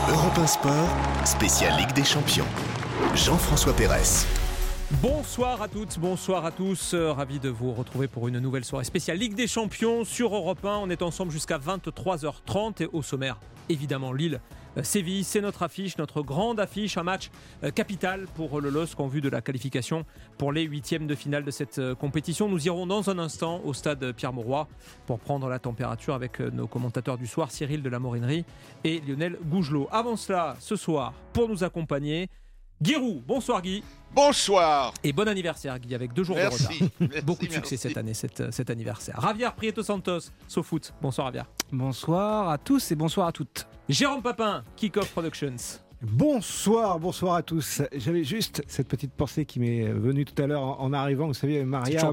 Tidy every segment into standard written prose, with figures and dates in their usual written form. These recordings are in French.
Europe 1 Sport, spécial Ligue des Champions. Jean-François Pérez. Bonsoir à toutes, bonsoir à tous. Ravi de vous retrouver pour une nouvelle soirée spéciale Ligue des Champions sur Europe 1. On est ensemble jusqu'à 23h30 et au sommaire, évidemment, Lille-Séville. C'est notre affiche, notre grande affiche, un match capital pour le LOSC en vue de la qualification pour les huitièmes de finale de cette compétition. Nous irons dans un instant au stade Pierre-Mauroy pour prendre la température avec nos commentateurs du soir, Cyril de la Morinerie et Lionel Gougelot. Avant cela, ce soir, pour nous accompagner, Guy Roux. Bonsoir Guy. Bonsoir. Et bon anniversaire Guy, avec 2 jours de retard. Beaucoup de succès cette année, cet anniversaire. Javier Prieto Santos, SoFoot. Bonsoir Javier. Bonsoir à tous et bonsoir à toutes. Jérôme Papin, Kick-Off Productions. Bonsoir à tous. J'avais juste cette petite pensée qui m'est venue tout à l'heure en arrivant. Vous savez, Maria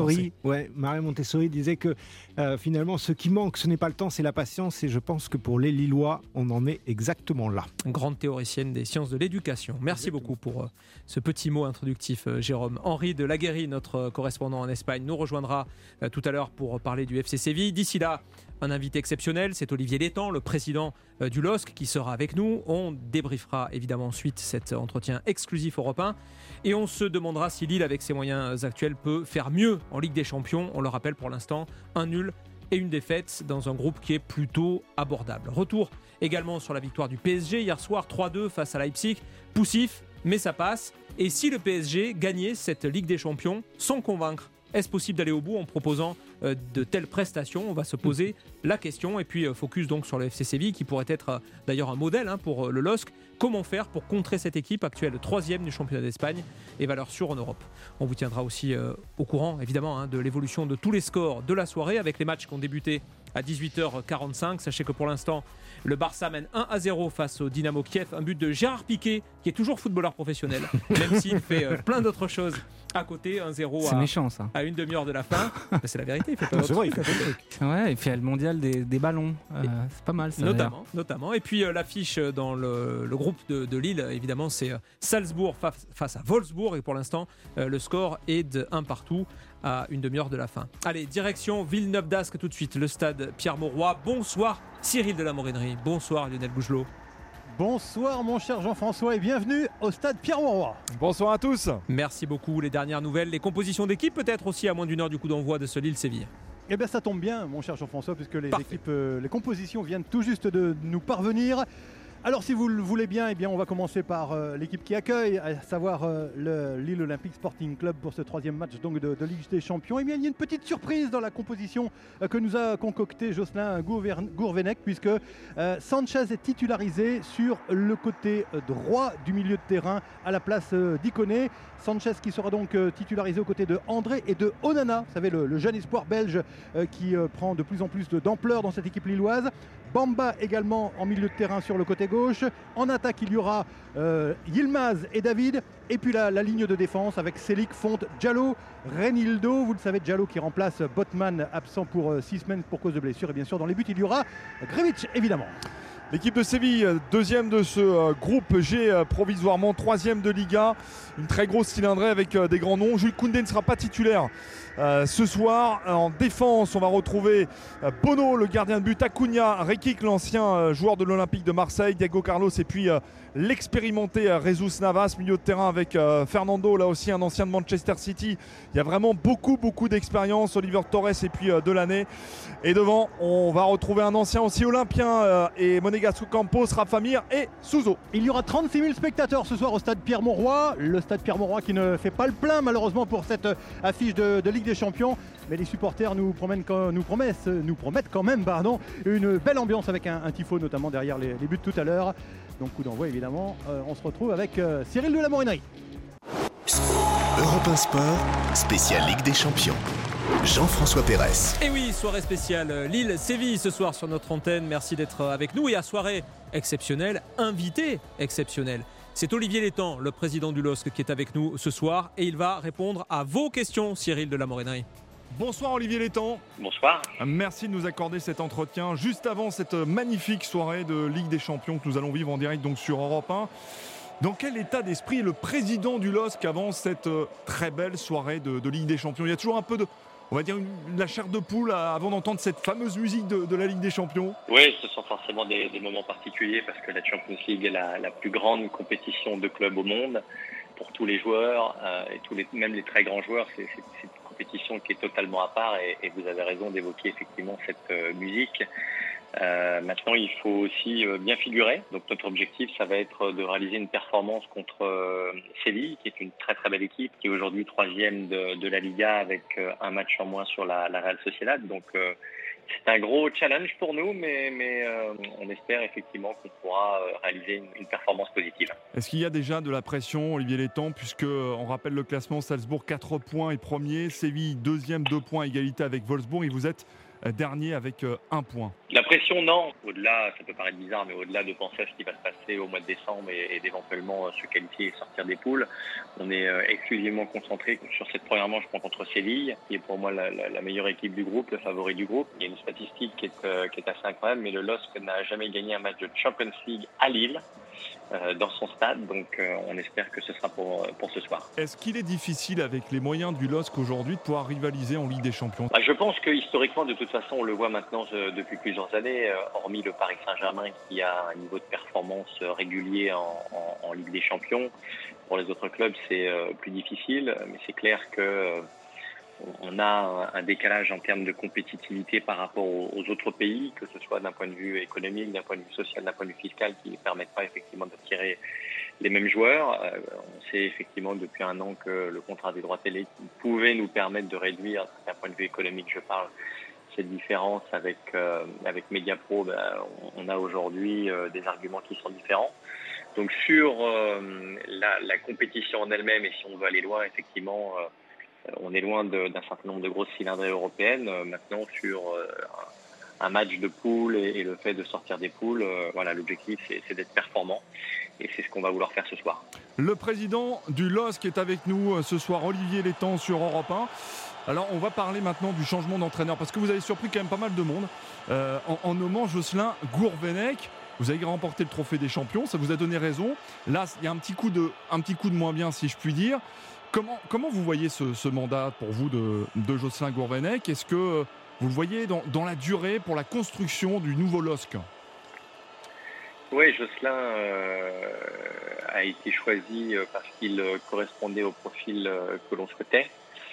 Montessori disait que finalement, ce qui manque, ce n'est pas le temps, c'est la patience. Et je pense que pour les Lillois, on en est exactement là. Grande théoricienne des sciences de l'éducation. Merci beaucoup pour ce petit mot introductif, Jérôme. Henri de Laguérie, notre correspondant en Espagne, nous rejoindra tout à l'heure pour parler du FC Séville. D'ici là, un invité exceptionnel, c'est Olivier Létang, le président du LOSC, qui sera avec nous. On débriefera évidemment ensuite cet entretien exclusif Europe 1 et on se demandera si Lille, avec ses moyens actuels, peut faire mieux en Ligue des Champions. On le rappelle, pour l'instant, un nul et une défaite dans un groupe qui est plutôt abordable. Retour également sur la victoire du PSG hier soir, 3-2 face à Leipzig. Poussif, mais ça passe. Et si le PSG gagnait cette Ligue des Champions sans convaincre, est-ce possible d'aller au bout en proposant de telles prestations? On va se poser la question. Et puis focus donc sur le FC Séville, qui pourrait être d'ailleurs un modèle pour le LOSC. Comment faire pour contrer cette équipe actuelle 3e du championnat d'Espagne et valeur sûre en Europe? On vous tiendra aussi au courant évidemment de l'évolution de tous les scores de la soirée, avec les matchs qui ont débuté à 18h45. Sachez que pour l'instant, le Barça mène 1-0 face au Dynamo Kiev. Un but de Gérard Piqué, qui est toujours footballeur professionnel, même s'il fait plein de choses à côté. 1-0 c'est méchant, ça. À une demi-heure de la fin. C'est la vérité, il fait pas C'est vrai, il fait pas de trucs. Ouais, il fait le mondial des ballons. C'est pas mal, ça. Notamment. Et puis l'affiche dans le groupe de Lille, évidemment, c'est Salzbourg face à Wolfsburg. Et pour l'instant, le score est de 1 partout à une demi-heure de la fin. Allez, direction Villeneuve d'Ascq tout de suite, le stade Pierre-Mauroy. Bonsoir Cyril de la Morinerie. Bonsoir Lionel Gougelot. Bonsoir mon cher Jean-François et bienvenue au stade Pierre-Mauroy. Bonsoir à tous. Merci beaucoup. Les dernières nouvelles, les compositions d'équipe peut-être aussi à moins d'une heure du coup d'envoi de ce Lille-Séville. Eh bien ça tombe bien mon cher Jean-François, puisque les compositions viennent tout juste de nous parvenir. Alors si vous le voulez bien, on va commencer par l'équipe qui accueille, à savoir le Lille Olympique Sporting Club pour ce 3e match donc de Ligue des Champions. Il y a une petite surprise dans la composition que nous a concocté Jocelyn Gourvenec, puisque Sanchez est titularisé sur le côté droit du milieu de terrain à la place d'Ikoné. Sanchez qui sera donc titularisé aux côtés de André et de Onana, vous savez, le jeune espoir belge qui prend de plus en plus d'ampleur dans cette équipe lilloise. Bamba également en milieu de terrain sur le côté gauche. En attaque, il y aura Yilmaz et David. Et puis la ligne de défense avec Selic, Fonte, Diallo, Reinildo. Vous le savez, Diallo qui remplace Botman, absent pour 6 semaines pour cause de blessure. Et bien sûr, dans les buts, il y aura Grevich, évidemment. L'équipe de Séville, 2e de ce groupe G, provisoirement 3e de Liga. Une très grosse cylindrée avec des grands noms. Jules Koundé ne sera pas titulaire ce soir. En défense, on va retrouver Bono, le gardien de but, Acuna, Rekik, l'ancien joueur de l'Olympique de Marseille, Diego Carlos et puis l'expérimenté Jesus Navas, milieu de terrain avec Fernando, là aussi un ancien de Manchester City. Il y a vraiment beaucoup d'expérience. Oliver Torres et puis Delaney. Et devant, on va retrouver un ancien aussi olympien et Monégasque Campos, Rafa Mir et Souzo. Il y aura 36 000 spectateurs ce soir au stade Pierre-Mauroy. Le stade Pierre-Mauroy qui ne fait pas le plein malheureusement pour cette affiche de Ligue des Champions. Mais les supporters nous promettent quand même une belle ambiance avec un tifo notamment derrière les buts tout à l'heure. Donc coup d'envoi évidemment, on se retrouve avec Cyril de la Morinerie. Europe 1 Sport, spécial Ligue des Champions. Jean-François Pérez. Et oui, soirée spéciale Lille-Séville ce soir sur notre antenne. Merci d'être avec nous et à soirée exceptionnelle, invité exceptionnel. C'est Olivier Létang, le président du LOSC, qui est avec nous ce soir et il va répondre à vos questions, Cyril de la Morinerie. Bonsoir Olivier Létang. Bonsoir. Merci de nous accorder cet entretien juste avant cette magnifique soirée de Ligue des Champions que nous allons vivre en direct donc sur Europe 1. Dans quel état d'esprit est le président du LOSC avant cette très belle soirée de Ligue des Champions? Il y a toujours un peu on va dire, la chair de poule avant d'entendre cette fameuse musique de la Ligue des Champions? Oui, ce sont forcément des moments particuliers parce que la Champions League est la plus grande compétition de clubs au monde pour tous les joueurs et même les très grands joueurs. C'est une compétition qui est totalement à part et vous avez raison d'évoquer effectivement cette musique. Maintenant, il faut aussi bien figurer. Donc, notre objectif, ça va être de réaliser une performance contre Séville, qui est une très très belle équipe, qui est aujourd'hui 3e de la Liga avec un match en moins sur la Real Sociedad. Donc, c'est un gros challenge pour nous, mais on espère effectivement qu'on pourra réaliser une performance positive. Est-ce qu'il y a déjà de la pression, Olivier Létang, puisque on rappelle le classement, Salzbourg 4 points et premier, Séville 2e, 2 points, égalité avec Wolfsburg, et vous êtes dernier avec 1 point. La pression, non. Au-delà, ça peut paraître bizarre, mais au-delà de penser à ce qui va se passer au mois de décembre et d'éventuellement se qualifier et sortir des poules, on est exclusivement concentré sur cette première manche contre Séville, qui est pour moi la meilleure équipe du groupe, le favori du groupe. Il y a une statistique qui est assez incroyable, mais le LOSC n'a jamais gagné un match de Champions League à Lille. Dans son stade, donc on espère que ce sera pour ce soir. Est-ce qu'il est difficile avec les moyens du LOSC aujourd'hui de pouvoir rivaliser en Ligue des Champions? Je pense que historiquement, de toute façon, on le voit maintenant depuis plusieurs années, hormis le Paris Saint-Germain qui a un niveau de performance régulier en Ligue des Champions. Pour les autres clubs, c'est plus difficile, mais c'est clair que on a un décalage en termes de compétitivité par rapport aux autres pays, que ce soit d'un point de vue économique, d'un point de vue social, d'un point de vue fiscal, qui ne permettent pas effectivement d'attirer les mêmes joueurs. On sait effectivement depuis un an que le contrat des droits télé pouvait nous permettre de réduire, d'un point de vue économique, je parle, cette différence avec Mediapro. On a aujourd'hui des arguments qui sont différents. Donc sur la compétition en elle-même, et si on veut aller loin, effectivement, on est loin d'un certain nombre de grosses cylindrées européennes. Maintenant, sur un match de poule et le fait de sortir des poules, l'objectif, c'est d'être performant. Et c'est ce qu'on va vouloir faire ce soir. Le président du LOSC est avec nous ce soir, Olivier Létang, sur Europe 1. Alors, on va parler maintenant du changement d'entraîneur, parce que vous avez surpris quand même pas mal de monde en nommant Jocelyn Gourvenec. Vous avez remporté le trophée des champions, ça vous a donné raison. Là, il y a un petit coup de moins bien, si je puis dire. Comment vous voyez ce mandat pour vous de Jocelyn Gourvenec? Est-ce que vous le voyez dans la durée pour la construction du nouveau LOSC? Oui, Jocelyn a été choisi parce qu'il correspondait au profil que l'on souhaitait.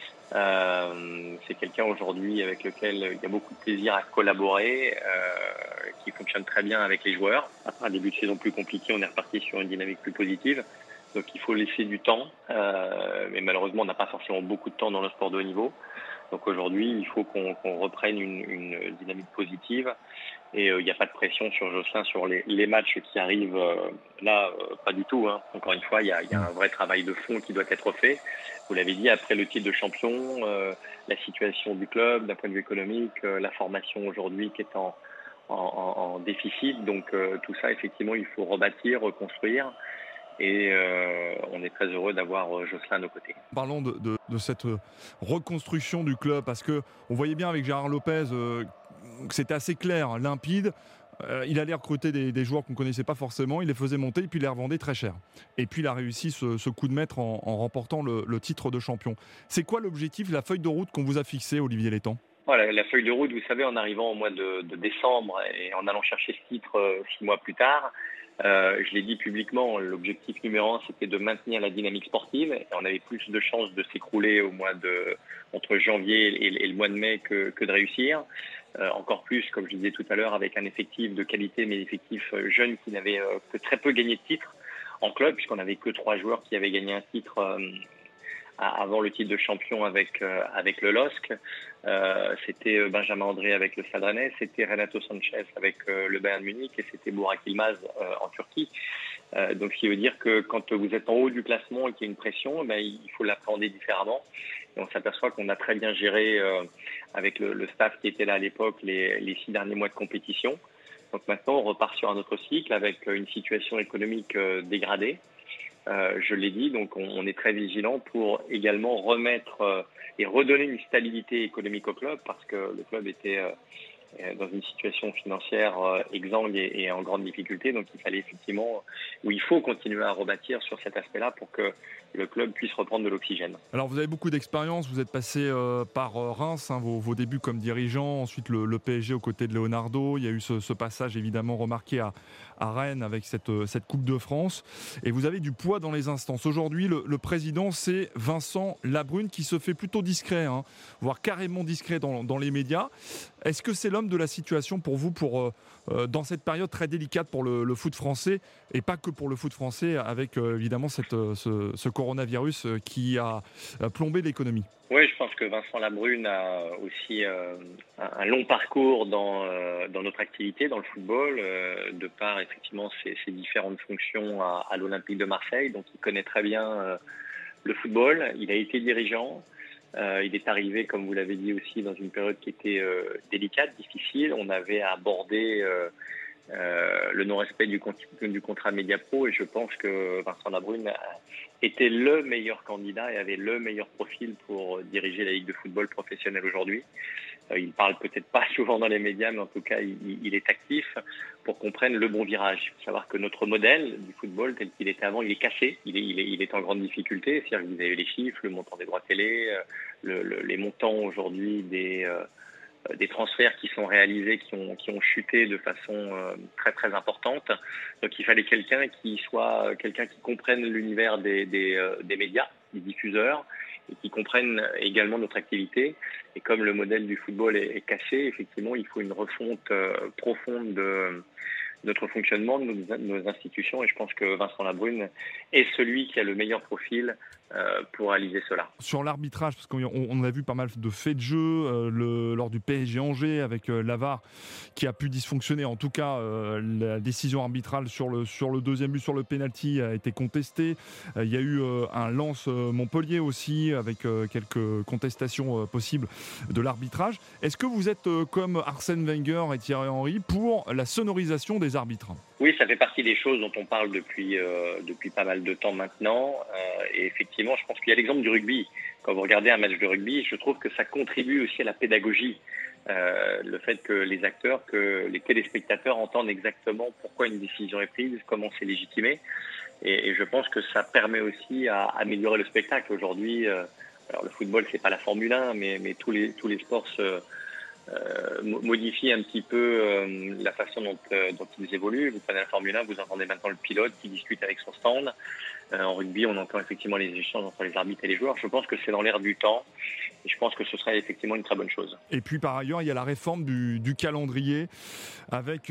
C'est quelqu'un aujourd'hui avec lequel il y a beaucoup de plaisir à collaborer, qui fonctionne très bien avec les joueurs. Après un début de saison plus compliqué, on est reparti sur une dynamique plus positive. Donc il faut laisser du temps, mais malheureusement on n'a pas forcément beaucoup de temps dans le sport de haut niveau. Donc aujourd'hui il faut qu'on reprenne une dynamique positive et il n'y a pas de pression sur Jocelyn sur les matchs qui arrivent là, pas du tout. Encore une fois, il y a un vrai travail de fond qui doit être fait. Vous l'avez dit, après le titre de champion, la situation du club d'un point de vue économique, la formation aujourd'hui qui est en déficit. Donc tout ça effectivement il faut rebâtir, reconstruire. Et on est très heureux d'avoir Jocelyn à nos côtés. Parlons de cette reconstruction du club, parce qu'on voyait bien avec Gérard Lopez que c'était assez clair, limpide. Il allait recruter des joueurs qu'on ne connaissait pas forcément, il les faisait monter et puis il les revendait très cher. Et puis il a réussi ce coup de maître en remportant le titre de champion. C'est quoi l'objectif, la feuille de route qu'on vous a fixée, Olivier Létang? Voilà, la feuille de route, vous savez, en arrivant au mois de décembre et en allant chercher ce titre 6 mois plus tard, je l'ai dit publiquement, l'objectif numéro 1, c'était de maintenir la dynamique sportive. Et on avait plus de chances de s'écrouler entre janvier et le mois de mai que de réussir. Encore plus, comme je disais tout à l'heure, avec un effectif de qualité, mais effectif jeune qui n'avait que très peu gagné de titres en club, puisqu'on n'avait que 3 joueurs qui avaient gagné un titre avant le titre de champion avec le LOSC. C'était Benjamin André avec le Stade Rennais, c'était Renato Sanchez avec le Bayern Munich et c'était Burak Yılmaz en Turquie. Donc ce qui veut dire que quand vous êtes en haut du classement et qu'il y a une pression, il faut l'appréhender différemment. Et on s'aperçoit qu'on a très bien géré avec le staff qui était là à l'époque les 6 derniers mois de compétition. Donc maintenant on repart sur un autre cycle avec une situation économique dégradée. Je l'ai dit, donc on est très vigilant pour également remettre et redonner une stabilité économique au club, parce que le club était dans une situation financière exsangue et en grande difficulté. Donc il fallait effectivement, ou il faut continuer à rebâtir sur cet aspect-là pour que le club puisse reprendre de l'oxygène. Alors vous avez beaucoup d'expérience, vous êtes passé par Reims, vos débuts comme dirigeant, ensuite le PSG aux côtés de Leonardo, il y a eu ce passage évidemment remarqué à Rennes avec cette Coupe de France, et vous avez du poids dans les instances. Aujourd'hui, le président, c'est Vincent Labrune, qui se fait plutôt discret, voire carrément discret dans les médias. Est-ce que c'est l'homme de la situation pour vous, dans cette période très délicate pour le foot français, et pas que pour le foot français, avec évidemment ce coronavirus qui a plombé l'économie? Oui, je pense que Vincent Labrune a aussi un long parcours dans notre activité, dans le football, de par effectivement ses différentes fonctions à l'Olympique de Marseille. Donc il connaît très bien le football, il a été dirigeant. Il est arrivé, comme vous l'avez dit aussi, dans une période qui était délicate, difficile. On avait abordé le non-respect du contrat Mediapro, et je pense que Vincent Labrune était le meilleur candidat et avait le meilleur profil pour diriger la Ligue de football professionnelle aujourd'hui. Il parle peut-être pas souvent dans les médias, mais en tout cas, il est actif pour qu'on prenne le bon virage. Il faut savoir que notre modèle du football tel qu'il était avant, il est cassé, il est en grande difficulté. C'est-à-dire que vous avez les chiffres, le montant des droits télé, les montants aujourd'hui des transferts qui sont réalisés, qui ont chuté de façon très très importante. Donc il fallait quelqu'un qui comprenne l'univers des médias, des diffuseurs, et qui comprennent également notre activité. Et comme le modèle du football est cassé, effectivement, il faut une refonte profonde de notre fonctionnement, de nos institutions. Et je pense que Vincent Labrune est celui qui a le meilleur profil pour réaliser cela. Sur l'arbitrage, parce qu'on a vu pas mal de faits de jeu lors du PSG Angers avec la VAR qui a pu dysfonctionner. En tout cas, la décision arbitrale sur le deuxième but, sur le penalty, a été contestée. Il y a eu un Lens Montpellier aussi avec quelques contestations possibles de l'arbitrage. Est-ce que vous êtes comme Arsène Wenger et Thierry Henry pour la sonorisation des arbitres? Oui, ça fait partie des choses dont on parle depuis pas mal de temps maintenant. Et effectivement, je pense qu'il y a l'exemple du rugby. Quand vous regardez un match de rugby, je trouve que ça contribue aussi à la pédagogie. Le fait que les acteurs, que les téléspectateurs entendent exactement pourquoi une décision est prise, comment c'est légitimé. Et je pense que ça permet aussi à améliorer le spectacle. Aujourd'hui, alors le football, c'est pas la Formule 1, mais tous les sports modifie un petit peu la façon dont ils évoluent. Vous prenez la Formule 1, vous entendez maintenant le pilote qui discute avec son stand. En rugby, on entend effectivement les échanges entre les arbitres et les joueurs. Je pense que c'est dans l'air du temps et je pense que ce serait effectivement une très bonne chose. Et puis par ailleurs, il y a la réforme du calendrier avec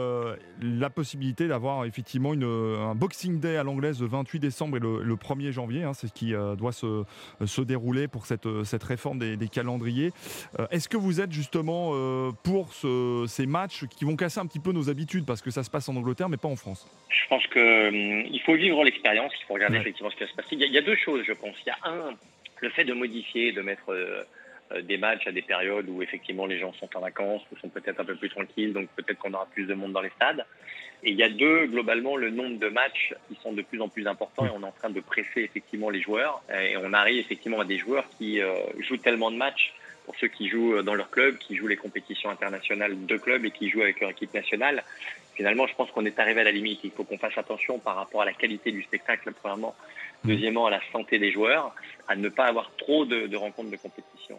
la possibilité d'avoir effectivement un Boxing Day à l'anglaise le 28 décembre et le 1er janvier. C'est ce qui doit se dérouler pour cette réforme des calendriers. Est-ce que vous êtes justement pour ces matchs qui vont casser un petit peu nos habitudes, parce que ça se passe en Angleterre mais pas en France? Je pense qu'il faut vivre l'expérience, il faut regarder effectivement ce qui va se passer. Il y a deux choses, je pense. Il y a le fait de modifier, de mettre des matchs à des périodes où effectivement les gens sont en vacances, ou sont peut-être un peu plus tranquilles, donc peut-être qu'on aura plus de monde dans les stades. Et il y a deux, globalement, le nombre de matchs qui sont de plus en plus importants, et on est en train de presser effectivement les joueurs. Et on arrive effectivement à des joueurs qui jouent tellement de matchs, pour ceux qui jouent dans leur club, qui jouent les compétitions internationales de club et qui jouent avec leur équipe nationale. Finalement, je pense qu'on est arrivé à la limite. Il faut qu'on fasse attention par rapport à la qualité du spectacle, premièrement. Deuxièmement, à la santé des joueurs, à ne pas avoir trop de rencontres de compétition.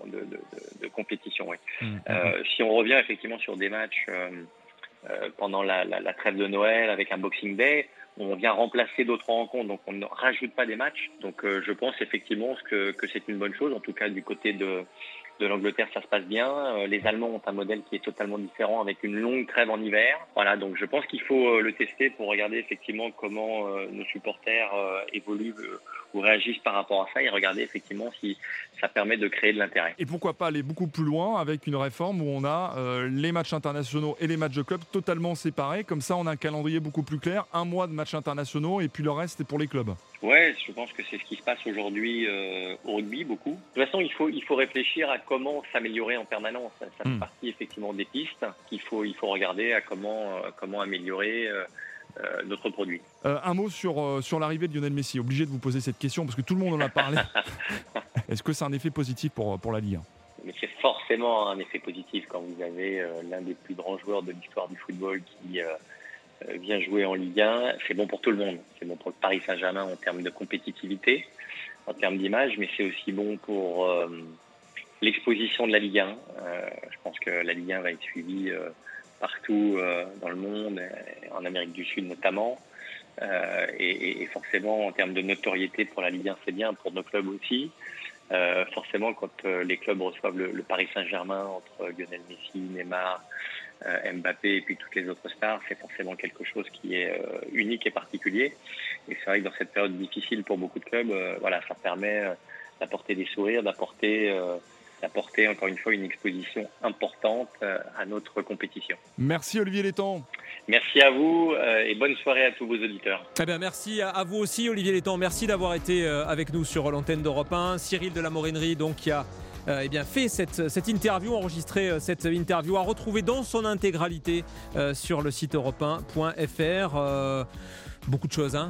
Oui. Si on revient effectivement sur des matchs pendant la trêve de Noël avec un Boxing Day, on vient remplacer d'autres rencontres, donc on ne rajoute pas des matchs. Donc je pense effectivement que c'est une bonne chose. En tout cas, du côté de l'Angleterre, ça se passe bien. Les Allemands ont un modèle qui est totalement différent avec une longue trêve en hiver. Voilà, donc je pense qu'il faut le tester pour regarder effectivement comment nos supporters évoluent ou réagissent par rapport à ça, et regarder effectivement si ça permet de créer de l'intérêt. Et pourquoi pas aller beaucoup plus loin avec une réforme où on a les matchs internationaux et les matchs de club totalement séparés. Comme ça, on a un calendrier beaucoup plus clair, un mois de matchs internationaux et puis le reste est pour les clubs. Ouais, je pense que c'est ce qui se passe aujourd'hui au rugby, beaucoup. De toute façon, il faut réfléchir à comment s'améliorer en permanence. Ça fait partie effectivement des pistes qu'il faut regarder à comment améliorer notre produit. Un mot sur l'arrivée de Lionel Messi. Obligé de vous poser cette question parce que tout le monde en a parlé. Est-ce que c'est un effet positif pour la Ligue? Mais forcément un effet positif quand vous avez l'un des plus grands joueurs de l'histoire du football qui vient jouer en Ligue 1. C'est bon pour tout le monde. C'est bon pour le Paris Saint-Germain en termes de compétitivité, en termes d'image, mais c'est aussi bon pour l'exposition de la Ligue 1. Je pense que la Ligue 1 va être suivie partout dans le monde, en Amérique du Sud notamment. Et forcément, en termes de notoriété pour la Ligue 1, c'est bien, pour nos clubs aussi. Forcément, quand les clubs reçoivent le Paris Saint-Germain, entre Lionel Messi, Neymar, Mbappé et puis toutes les autres stars, c'est forcément quelque chose qui est unique et particulier. Et c'est vrai que dans cette période difficile pour beaucoup de clubs, ça permet d'apporter des sourires, d'apporter encore une fois une exposition importante à notre compétition. Merci Olivier Létang. Merci à vous et bonne soirée à tous vos auditeurs. Eh bien, merci à vous aussi Olivier Létang, merci d'avoir été avec nous sur l'antenne d'Europe 1. Cyril de la Morinerie donc qui a fait cette interview, enregistré cette interview à retrouver dans son intégralité sur le site europe1.fr. Beaucoup de choses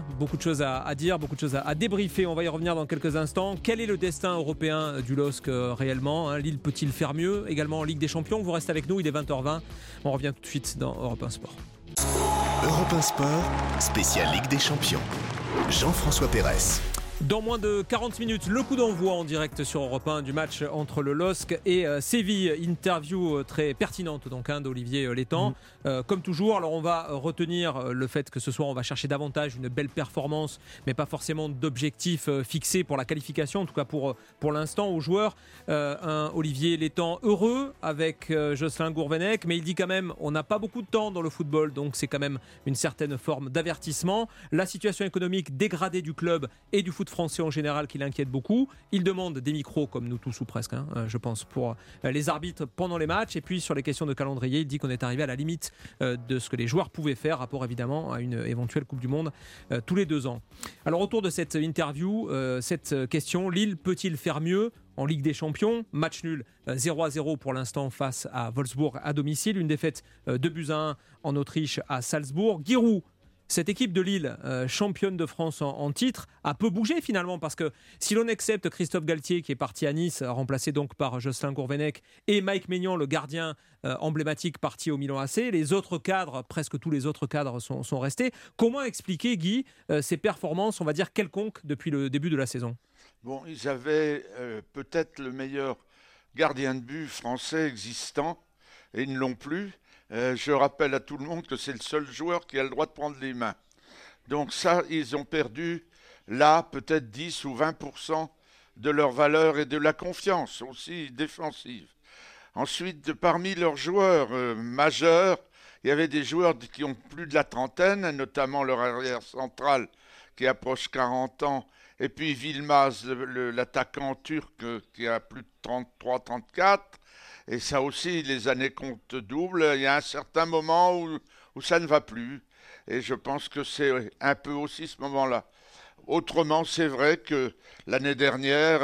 à dire, beaucoup de choses à débriefer. On va y revenir dans quelques instants. Quel est le destin européen du LOSC réellement, Lille peut-il faire mieux également en Ligue des Champions? Vous restez avec nous, il est 20h20. On revient tout de suite dans Europe 1 Sport. Europe 1 Sport, spécial Ligue des Champions. Jean-François Pérez. Dans moins de 40 minutes, le coup d'envoi en direct sur Europe 1 du match entre le LOSC et Séville. Interview très pertinente donc d'Olivier Létang. Comme toujours, alors on va retenir le fait que ce soir on va chercher davantage une belle performance, mais pas forcément d'objectif fixé pour la qualification, en tout cas pour l'instant aux joueurs. Un Olivier Létang heureux avec Jocelyn Gourvenec, mais il dit quand même on n'a pas beaucoup de temps dans le football, donc c'est quand même une certaine forme d'avertissement. La situation économique dégradée du club et du foot français en général qui l'inquiète beaucoup. Il demande des micros comme nous tous ou presque, je pense, pour les arbitres pendant les matchs. Et puis sur les questions de calendrier, il dit qu'on est arrivé à la limite de ce que les joueurs pouvaient faire, rapport évidemment à une éventuelle Coupe du Monde tous les 2 ans. Alors autour de cette interview, cette question, Lille peut-il faire mieux en Ligue des Champions? Match nul 0-0 pour l'instant face à Wolfsburg à domicile, une défaite 2-1 en Autriche à Salzbourg. Giroud, cette équipe de Lille, championne de France en titre, a peu bougé finalement, parce que si l'on accepte Christophe Galtier qui est parti à Nice, remplacé donc par Jocelyn Gourvenec, et Mike Maignan, le gardien emblématique, parti au Milan AC, les autres cadres, presque tous les autres cadres sont restés. Comment expliquer, Guy, ces performances, on va dire, quelconques depuis le début de la saison? Bon, ils avaient peut-être le meilleur gardien de but français existant, et ils ne l'ont plus. Je rappelle à tout le monde que c'est le seul joueur qui a le droit de prendre les mains. Donc ça, ils ont perdu là peut-être 10 ou 20% de leur valeur et de la confiance aussi défensive. Ensuite, parmi leurs joueurs majeurs, il y avait des joueurs qui ont plus de la trentaine, notamment leur arrière central qui approche 40 ans, et puis Yılmaz, l'attaquant turc qui a plus de 33-34. Et ça aussi, les années comptent double. Il y a un certain moment où ça ne va plus. Et je pense que c'est un peu aussi ce moment-là. Autrement, c'est vrai que l'année dernière,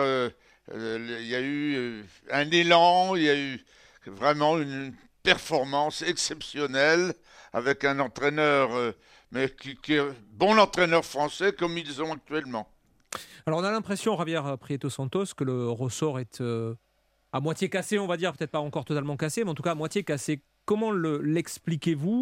il y a eu un élan, il y a eu vraiment une performance exceptionnelle avec un entraîneur, mais qui est bon entraîneur français comme ils ont actuellement. Alors on a l'impression, Javier Prieto Santos, que le ressort est à moitié cassé, on va dire, peut-être pas encore totalement cassé, mais en tout cas à moitié cassé. Comment l'expliquez-vous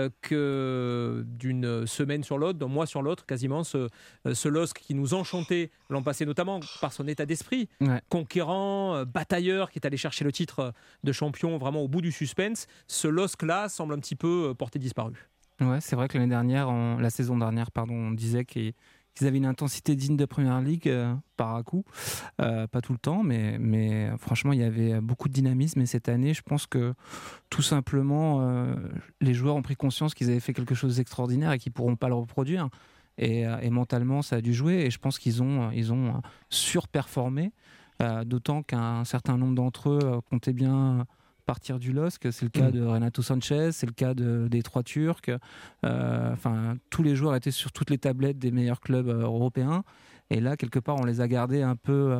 que d'une semaine sur l'autre, d'un mois sur l'autre, quasiment, ce LOSC qui nous enchantait l'an passé, notamment par son état d'esprit, conquérant, batailleur, qui est allé chercher le titre de champion vraiment au bout du suspense, ce LOSC-là semble un petit peu porté disparu. Ouais, c'est vrai que la saison dernière, on disait qu'ils avaient une intensité digne de Première Ligue par à coup, pas tout le temps, mais franchement il y avait beaucoup de dynamisme, et cette année je pense que tout simplement les joueurs ont pris conscience qu'ils avaient fait quelque chose d'extraordinaire et qu'ils ne pourront pas le reproduire, et mentalement ça a dû jouer, et je pense qu'ils ont surperformé, d'autant qu'un certain nombre d'entre eux comptaient bien partir du LOSC. C'est le cas de Renato Sanchez, c'est le cas des 3 Turcs. Tous les joueurs étaient sur toutes les tablettes des meilleurs clubs européens. Et là, quelque part, on les a gardés un peu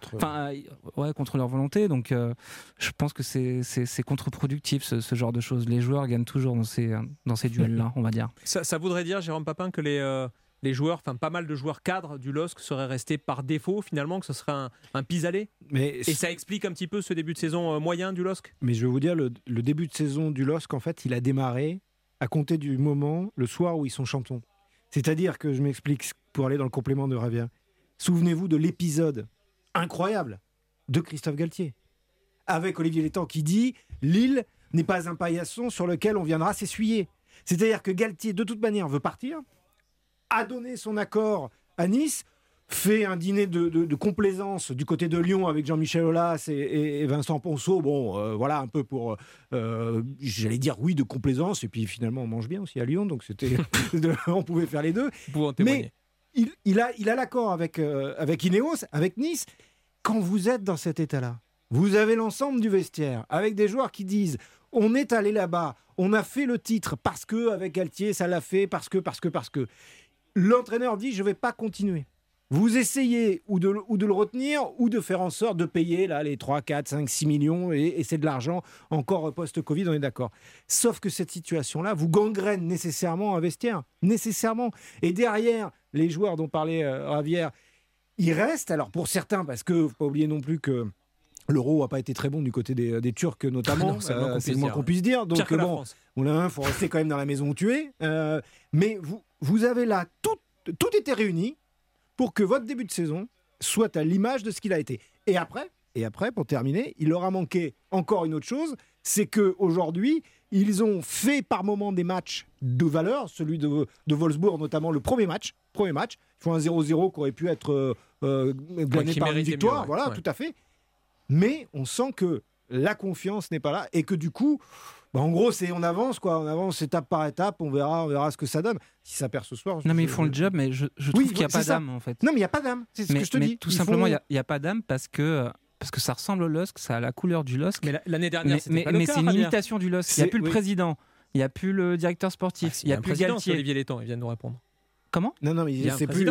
contre leur volonté. Donc, je pense que c'est contre-productif, ce genre de choses. Les joueurs gagnent toujours dans ces duels-là, on va dire. Ça voudrait dire, Jérôme Papin, que les les joueurs, enfin pas mal de joueurs cadres du LOSC seraient restés par défaut finalement, que ce serait un pis-aller. Et ça explique un petit peu ce début de saison moyen du LOSC. Mais je vais vous dire, le début de saison du LOSC, en fait, il a démarré à compter du moment, le soir où ils sont champions. C'est-à-dire que, je m'explique pour aller dans le complément de Ravia, souvenez-vous de l'épisode incroyable de Christophe Galtier, avec Olivier Létang qui dit « Lille n'est pas un paillasson sur lequel on viendra s'essuyer ». C'est-à-dire que Galtier, de toute manière, veut partir, a donné son accord à Nice, fait un dîner de complaisance du côté de Lyon avec Jean-Michel Aulas et Vincent Ponceau. Bon, voilà, un peu pour, j'allais dire oui, de complaisance. Et puis finalement, on mange bien aussi à Lyon, donc on pouvait faire les deux. Mais il a l'accord avec Ineos, avec Nice. Quand vous êtes dans cet état-là, vous avez l'ensemble du vestiaire avec des joueurs qui disent on est allé là-bas, on a fait le titre parce que avec Galtier ça l'a fait, parce que. L'entraîneur dit je ne vais pas continuer. Vous essayez ou de le retenir ou de faire en sorte de payer là, les 3, 4, 5, 6 millions et c'est de l'argent encore post-Covid, on est d'accord. Sauf que cette situation-là vous gangrène nécessairement un vestiaire. Nécessairement. Et derrière, les joueurs dont parlait Ravière, ils restent. Alors pour certains, parce qu'il ne faut pas oublier non plus que l'euro n'a pas été très bon du côté des Turcs notamment. Non, c'est le moins qu'on puisse dire. Donc bon, il faut rester quand même dans la maison où tu es. Mais vous avez là, tout était réuni pour que votre début de saison soit à l'image de ce qu'il a été. Et après, pour terminer, il leur a manqué encore une autre chose, c'est qu'aujourd'hui, ils ont fait par moments des matchs de valeur, celui de Wolfsburg notamment, le premier match. Ils font un 0-0 qui aurait pu être gagné par une victoire, mieux, voilà, tout à fait. Mais on sent que la confiance n'est pas là et que du coup, en gros, on avance étape par étape, on verra ce que ça donne. Si ça perd ce soir... Non mais ils font le job, mais je trouve qu'il n'y a pas d'âme en fait. Non mais il n'y a pas d'âme, c'est ce que je te dis. Tout simplement, il n'y a pas d'âme parce que ça ressemble au LOSC, ça a la couleur du LOSC. Mais l'année dernière, c'était pas le cas. Mais c'est une imitation du LOSC. Il n'y a plus le président, il n'y a plus le directeur sportif, il n'y a plus Galtier. Olivier Létang, il vient de nous répondre. Comment ? Non, il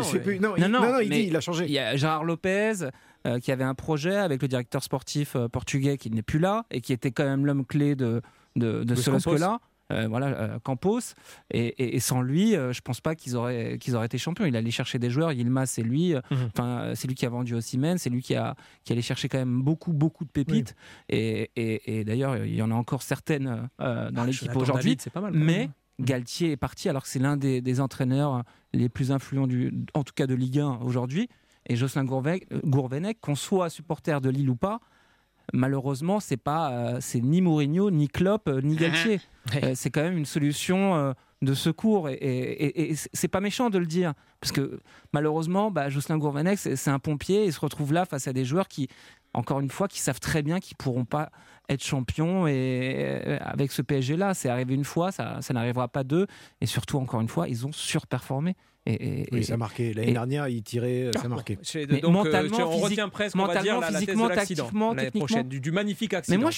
a changé. Il y a Gérard Lopez qui avait un projet avec le directeur sportif portugais qui n'est plus là et qui était quand même l'homme clé de ce LOSC-là. Campos. Et sans lui, je pense pas qu'ils auraient été champions. Il allait chercher des joueurs. Yilmaz, c'est lui. C'est lui qui a vendu Osimhen. C'est lui qui allait chercher quand même beaucoup de pépites. Oui. Et d'ailleurs, il y en a encore certaines dans l'équipe aujourd'hui. David, c'est pas mal. Mais Galtier est parti alors que c'est l'un des entraîneurs les plus influents en tout cas de Ligue 1 aujourd'hui. Et Jocelyn Gourvenec, qu'on soit supporter de Lille ou pas, malheureusement, c'est ni Mourinho, ni Klopp, ni Galtier. C'est quand même une solution de secours et c'est pas méchant de le dire parce que malheureusement, Jocelyn Gourvenec, c'est un pompier. Il se retrouve là face à des joueurs qui, encore une fois, qui savent très bien qu'ils pourront pas être champions et avec ce PSG là, c'est arrivé une fois, ça n'arrivera pas deux et surtout encore une fois, ils ont surperformé. Oui, ça marquait. L'année dernière, il tirait, ça marquait. Donc, mentalement, on retient presque, on va dire, physiquement, tactiquement, l'année prochaine, du magnifique accident. Mais moi,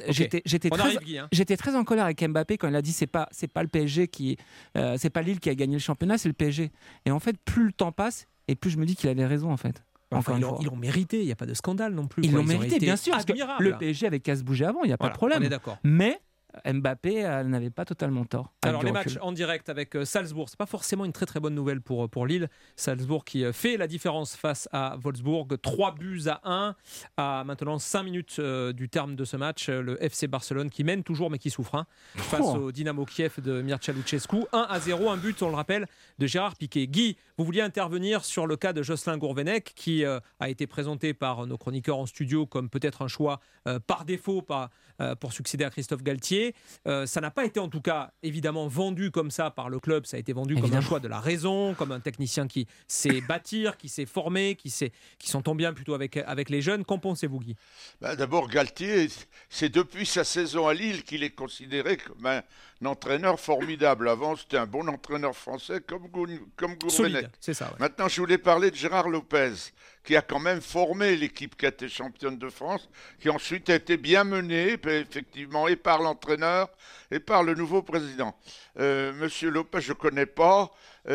j'étais très en colère avec Mbappé quand il a dit c'est pas le PSG c'est pas Lille qui a gagné le championnat, c'est le PSG. Et en fait, plus le temps passe, et plus je me dis qu'il avait raison en fait. Ils l'ont mérité, il n'y a pas de scandale non plus. Ils l'ont mérité, bien sûr, parce que le PSG avait qu'à se bouger avant, il n'y a pas de problème. On est d'accord. Mais Mbappé n'avait pas totalement tort. Alors les matchs en direct avec Salzbourg, c'est pas forcément une très très bonne nouvelle pour Lille. Salzbourg qui fait la différence face à Wolfsburg, 3-1 à maintenant 5 minutes du terme de ce match. Le FC Barcelone qui mène toujours mais qui souffre face au Dynamo Kiev de Mircea Lucescu. 1-0, un but, on le rappelle, de Gérard Piqué. Guy, vous vouliez intervenir sur le cas de Jocelyn Gourvenec qui a été présenté par nos chroniqueurs en studio comme peut-être un choix par défaut pour succéder à Christophe Galtier. Ça n'a pas été en tout cas évidemment vendu comme ça par le club, ça a été vendu comme un choix de la raison, comme un technicien qui sait bâtir, qui sait former, qui s'entend bien plutôt avec les jeunes. Qu'en pensez-vous, Guy ? D'abord, Galtier, c'est depuis sa saison à Lille qu'il est considéré comme un entraîneur formidable. Avant, c'était un bon entraîneur français comme Gourvenec. C'est ça. Ouais. Maintenant, je voulais parler de Gérard Lopez, qui a quand même formé l'équipe qui a été championne de France, qui ensuite a été bien menée, effectivement, et par l'entraîneur et par le nouveau président. Monsieur Lopez, je ne connais pas.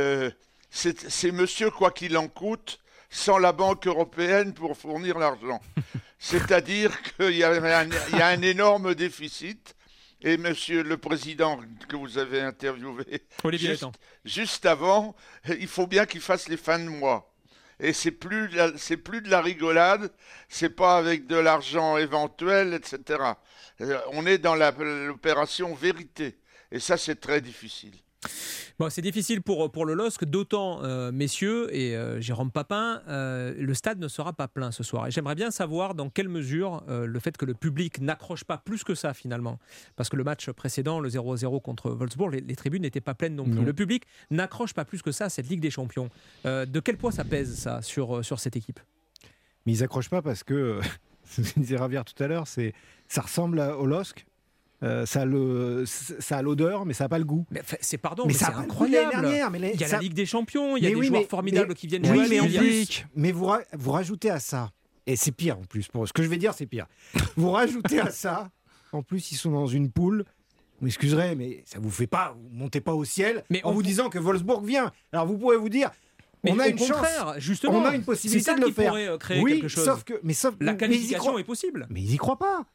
C'est monsieur quoi qu'il en coûte, sans la Banque européenne pour fournir l'argent. C'est-à-dire qu'il y a un énorme déficit. Et monsieur le président que vous avez interviewé Olivier juste avant, il faut bien qu'il fasse les fins de mois. Et c'est plus de la rigolade, c'est pas avec de l'argent éventuel, etc. On est dans l'opération vérité. Et ça, c'est très difficile. Bon, c'est difficile pour le LOSC, d'autant, messieurs, et Jérôme Papin, le stade ne sera pas plein ce soir. Et j'aimerais bien savoir dans quelle mesure le fait que le public n'accroche pas plus que ça, finalement. Parce que le match précédent, le 0-0 contre Wolfsburg, les tribunes n'étaient pas pleines non plus. Non. Le public n'accroche pas plus que ça cette Ligue des Champions. De quel poids ça pèse, ça, sur cette équipe ? Mais ils n'accrochent pas parce que, ce que disait Ravière tout à l'heure, ça ressemble au LOSC. Ça a l'odeur, mais ça n'a pas le goût. Mais c'est incroyable. Il y a la Ligue des Champions, il y a des joueurs formidables qui viennent jouer. Mais vous rajoutez à ça, et c'est pire en plus, pour ce que je vais dire, c'est pire. Vous rajoutez à ça, en plus ils sont dans une poule. Vous m'excuserez, mais ça vous fait pas, vous montez pas au ciel en vous disant que Wolfsburg vient. Alors vous pourrez vous dire. On a une chance, justement, on a une possibilité de le faire. Pourrait créer quelque chose. Sauf la qualification est possible. Mais ils y croient pas.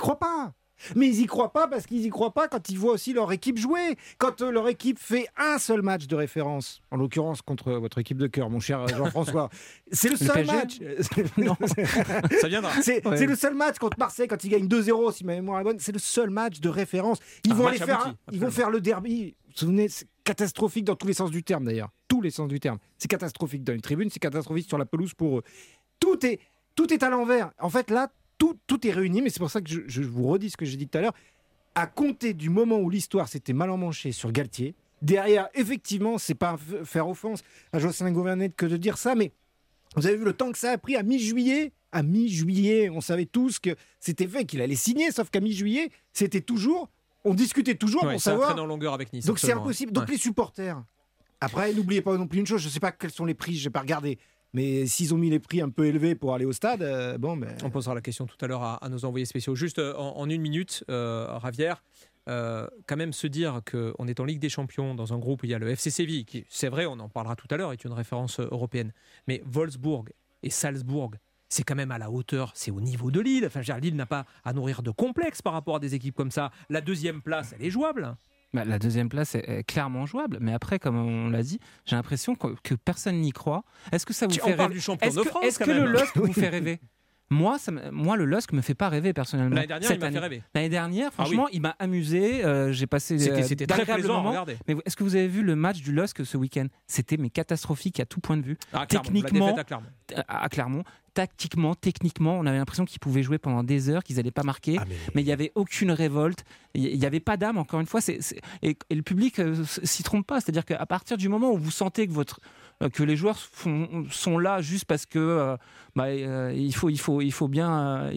Mais ils y croient pas parce qu'ils y croient pas quand ils voient aussi leur équipe jouer. Quand leur équipe fait un seul match de référence, en l'occurrence contre votre équipe de cœur, mon cher Jean-François, c'est le seul match. Non, ça viendra. C'est le seul match contre Marseille quand ils gagnent 2-0, si ma mémoire est bonne. C'est le seul match de référence. Ils vont faire le derby. Vous vous souvenez, c'est catastrophique dans tous les sens du terme d'ailleurs. Tous les sens du terme. C'est catastrophique dans les tribunes, c'est catastrophique sur la pelouse pour eux. Tout est à l'envers. En fait, là, tout est réuni, mais c'est pour ça que je vous redis ce que j'ai dit tout à l'heure. À compter du moment où l'histoire s'était mal emmanchée sur Galtier, derrière, effectivement, c'est pas faire offense à Jocelyn Gouvernette que de dire ça, mais vous avez vu le temps que ça a pris à mi-juillet. À mi-juillet, on savait tous que c'était fait, qu'il allait signer, sauf qu'à mi-juillet, c'était toujours, on discutait toujours pour savoir. En longueur avec Nice. Donc c'est impossible. Donc les supporters. Après, n'oubliez pas non plus une chose, je sais pas quels sont les prix, j'ai pas regardé. Mais s'ils ont mis les prix un peu élevés pour aller au stade, On posera la question tout à l'heure à nos envoyés spéciaux. Juste en une minute, Ravière, quand même se dire qu'on est en Ligue des Champions dans un groupe où il y a le FC Séville, qui, c'est vrai, on en parlera tout à l'heure, est une référence européenne. Mais Wolfsburg et Salzbourg, c'est quand même à la hauteur, c'est au niveau de Lille. Enfin, Lille n'a pas à nourrir de complexe par rapport à des équipes comme ça. La deuxième place, elle est jouable. La deuxième place est clairement jouable, mais après, comme on l'a dit, j'ai l'impression que personne n'y croit. Est-ce que ça vous fait rêver ? On parle du champion de France. Est-ce que le LOSC vous fait rêver ? Moi, le LOSC me fait pas rêver personnellement. L'année dernière, il m'a fait rêver. L'année dernière, franchement, il m'a amusé. J'ai passé c'était très plaisant à regarder. Mais est-ce que vous avez vu le match du LOSC ce week-end ? C'était catastrophique à tout point de vue. Techniquement, à Clermont. Tactiquement, techniquement, on avait l'impression qu'ils pouvaient jouer pendant des heures, qu'ils n'allaient pas marquer, mais il n'y avait aucune révolte, il n'y avait pas d'âme, encore une fois, et le public s'y trompe pas, c'est-à-dire qu'à partir du moment où vous sentez que les joueurs sont là juste parce que il faut bien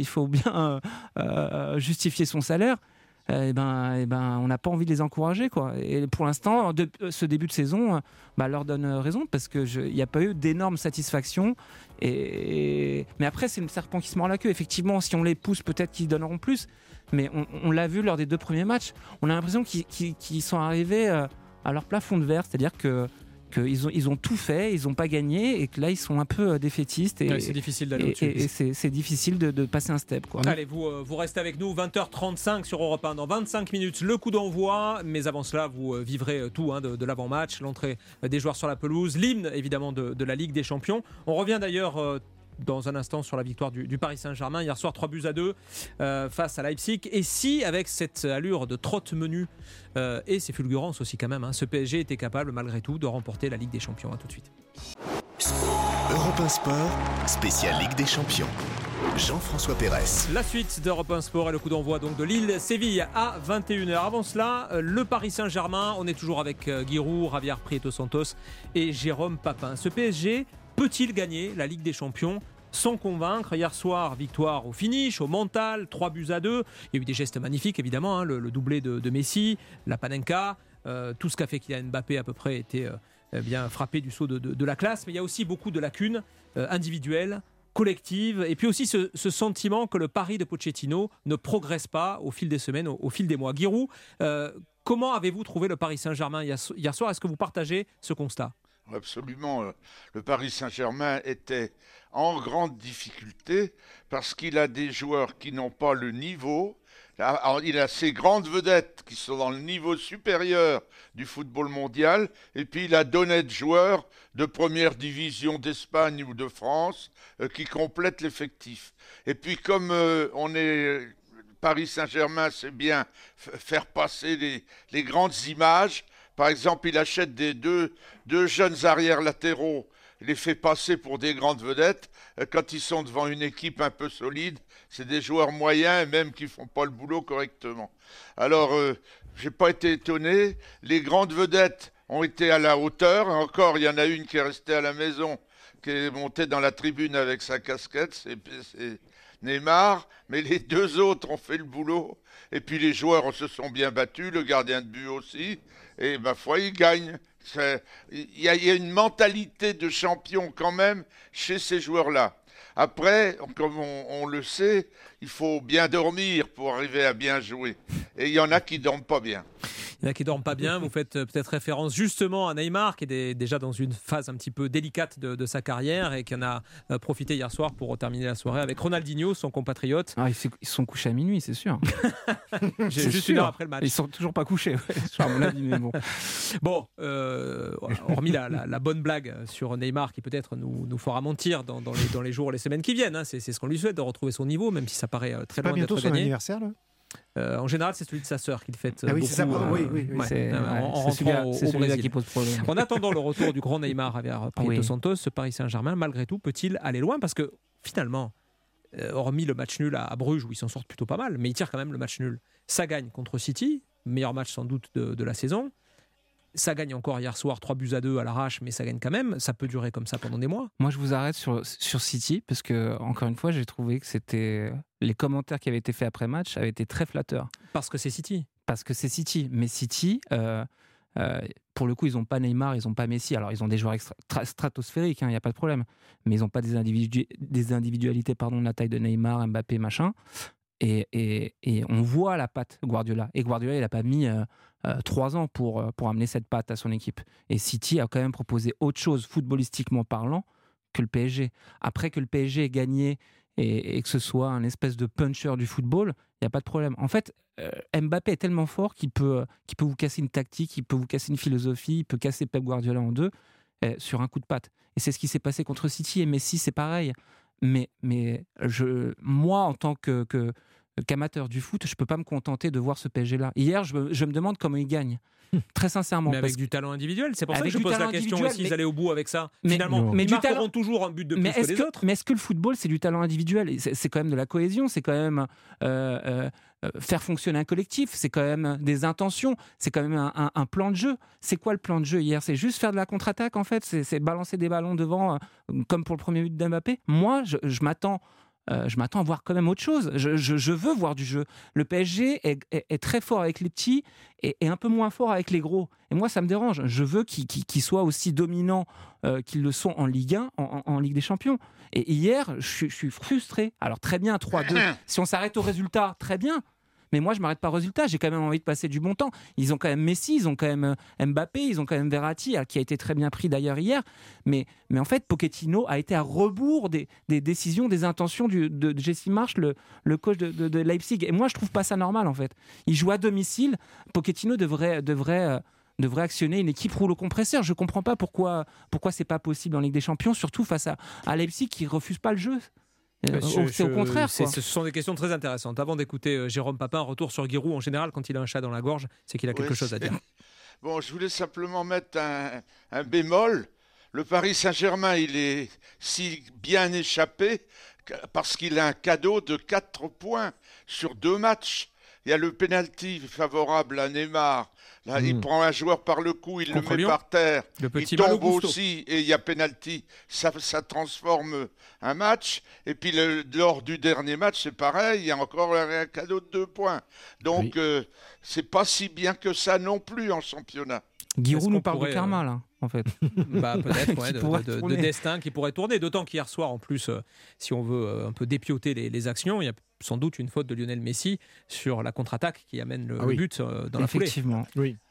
justifier son salaire, on n'a pas envie de les encourager, quoi. Et pour l'instant, ce début de saison leur donne raison parce qu'il n'y a pas eu d'énorme satisfaction. Mais après, c'est le serpent qui se mord la queue. Effectivement, si on les pousse, peut-être qu'ils donneront plus. Mais on l'a vu lors des 2 premiers matchs. On a l'impression qu'ils sont arrivés à leur plafond de verre, c'est-à-dire qu'ils ont tout fait, ils n'ont pas gagné et que là ils sont un peu défaitistes c'est difficile d'aller au-dessus. Et c'est difficile de passer un step, quoi. Allez, vous restez avec nous, 20h35 sur Europe 1, dans 25 minutes le coup d'envoi, mais avant cela vous vivrez tout de l'avant-match, l'entrée des joueurs sur la pelouse, l'hymne évidemment de la Ligue des Champions. On revient d'ailleurs dans un instant sur la victoire du Paris Saint-Germain hier soir 3-2 face à Leipzig. Et si avec cette allure de trotte-menu et ses fulgurances aussi quand même, ce PSG était capable malgré tout de remporter la Ligue des Champions. À tout de suite. Europe 1 Sport, spécial Ligue des Champions. Jean-François Pérez. La suite d'Europe 1 Sport et le coup d'envoi donc de Lille-Séville à 21h. Avant cela, le Paris Saint-Germain. On est toujours avec Giroud, Javier Prieto Santos et Jérôme Papin. Ce PSG peut-il gagner la Ligue des Champions sans convaincre? Hier soir, victoire au finish, au mental, 3-2. Il y a eu des gestes magnifiques évidemment, le doublé de Messi, la Panenka, tout ce qu'a fait Kylian Mbappé à peu près était bien frappé du sceau de la classe. Mais il y a aussi beaucoup de lacunes individuelles, collectives, et puis aussi ce sentiment que le Paris de Pochettino ne progresse pas au fil des semaines, au fil des mois. Giroud, comment avez-vous trouvé le Paris Saint-Germain hier soir? Est-ce que vous partagez ce constat? Absolument. Le Paris Saint-Germain était en grande difficulté parce qu'il a des joueurs qui n'ont pas le niveau Alors, il a ces grandes vedettes qui sont dans le niveau supérieur du football mondial, et puis il a d'honnêtes joueurs de première division d'Espagne ou de France qui complètent l'effectif. Et puis comme on est Paris Saint-Germain, c'est bien faire passer les grandes images. Par exemple, il achète deux jeunes arrières latéraux, les fait passer pour des grandes vedettes. Quand ils sont devant une équipe un peu solide, c'est des joueurs moyens et même qui font pas le boulot correctement. Alors, j'ai pas été étonné. Les grandes vedettes ont été à la hauteur. Encore, il y en a une qui est restée à la maison, qui est montée dans la tribune avec sa casquette. C'est Neymar, mais les deux autres ont fait le boulot. Et puis les joueurs se sont bien battus, le gardien de but aussi. Et ma foi, ils gagnent. Il y a une mentalité de champion quand même chez ces joueurs-là. Après, comme on le sait, il faut bien dormir pour arriver à bien jouer. Et il y en a qui ne dorment pas bien. Il y en a qui ne dorment pas bien. Vous faites peut-être référence justement à Neymar, qui est déjà dans une phase un petit peu délicate de sa carrière et qui en a profité hier soir pour terminer la soirée avec Ronaldinho, son compatriote. Ah, ils se sont couchés à minuit, c'est sûr. J'ai juste une heure après le match. Ils ne sont toujours pas couchés, à mon avis, mais bon. Bon, hormis la bonne blague sur Neymar qui peut-être nous fera mentir dans les jours et les semaines qui viennent. Hein. C'est ce qu'on lui souhaite, de retrouver son niveau, même si ça paraît très loin d'être gagné. Bientôt son anniversaire, là. En général, c'est celui de sa sœur qui le fête. Ah oui, beaucoup, c'est ça. Oui. En celui-là qui pose problème. En attendant le retour du grand Neymar vers Prieto Santos, ce Paris Saint-Germain, malgré tout, peut-il aller loin? Parce que finalement, hormis le match nul à Bruges où ils s'en sortent plutôt pas mal, mais ils tirent quand même le match nul. Ça gagne contre City, meilleur match sans doute de la saison. Ça gagne encore hier soir 3-2 à l'arrache, mais ça gagne quand même. Ça peut durer comme ça pendant des mois. Moi, je vous arrête sur City parce que, encore une fois, j'ai trouvé que les commentaires qui avaient été faits après match avaient été très flatteurs. Parce que c'est City. Mais City, pour le coup, ils n'ont pas Neymar, ils n'ont pas Messi. Alors, ils ont des joueurs stratosphériques, il n'y a pas de problème. Mais ils n'ont pas des individualités de la taille de Neymar, Mbappé, machin. Et on voit la patte Guardiola. Et Guardiola, il n'a pas mis 3 ans pour amener cette patte à son équipe. Et City a quand même proposé autre chose, footballistiquement parlant, que le PSG. Après que le PSG ait gagné et que ce soit un espèce de puncher du football, il n'y a pas de problème. En fait, Mbappé est tellement fort qu'il peut vous casser une tactique, il peut vous casser une philosophie, il peut casser Pep Guardiola en deux sur un coup de patte. Et c'est ce qui s'est passé contre City. Et Messi, c'est pareil. Mais moi, en tant qu'amateur du foot, je ne peux pas me contenter de voir ce PSG-là. Hier, je me demande comment il gagne. Très sincèrement. Mais avec du talent individuel, c'est pour ça que je pose la question aussi, ils allaient au bout avec ça. Finalement, ils marqueront toujours un but de plus que les autres. Mais est-ce que le football, c'est du talent individuel? C'est quand même de la cohésion, c'est quand même faire fonctionner un collectif, c'est quand même des intentions, c'est quand même un plan de jeu. C'est quoi le plan de jeu hier? C'est juste faire de la contre-attaque, en fait? C'est balancer des ballons devant, comme pour le premier but d'Mbappé? Moi, je m'attends à voir quand même autre chose. Je veux voir du jeu. Le PSG est très fort avec les petits et un peu moins fort avec les gros. Et moi, ça me dérange. Je veux qu'ils soient aussi dominants qu'ils le sont en Ligue 1, en Ligue des Champions. Et hier, je suis frustré. Alors très bien, 3-2. Si on s'arrête au résultat, très bien. Mais moi, je ne m'arrête pas au résultat. J'ai quand même envie de passer du bon temps. Ils ont quand même Messi, ils ont quand même Mbappé, ils ont quand même Verratti, qui a été très bien pris d'ailleurs hier. Mais en fait, Pochettino a été à rebours des décisions, des intentions de Jesse Marsch, le coach de Leipzig. Et moi, je ne trouve pas ça normal, en fait. Il joue à domicile. Pochettino devrait actionner une équipe rouleau compresseur. Je ne comprends pas pourquoi ce n'est pas possible en Ligue des Champions, surtout face à Leipzig qui ne refuse pas le jeu. C'est au contraire. Ce sont des questions très intéressantes. Avant d'écouter Jérôme Papin, retour sur Giroud. En général, quand il a un chat dans la gorge, c'est qu'il a quelque chose à dire. Bon, je voulais simplement mettre un bémol. Le Paris Saint-Germain, il est si bien échappé parce qu'il a un cadeau de 4 points sur 2 matchs. Il y a le pénalty favorable à Neymar. Là, il prend un joueur par le cou, il le met par terre. Il tombe aussi et il y a pénalty. Ça transforme un match. Et puis lors du dernier match, c'est pareil. Il y a encore un cadeau de 2 points. Donc, c'est pas si bien que ça non plus en championnat. Giroud nous parle de karma, là, en fait. Peut-être, de destin qui pourrait tourner. D'autant qu'hier soir, en plus, si on veut un peu dépioter les actions, il y a sans doute une faute de Lionel Messi sur la contre-attaque qui amène le but dans la foulée. Effectivement. Oui.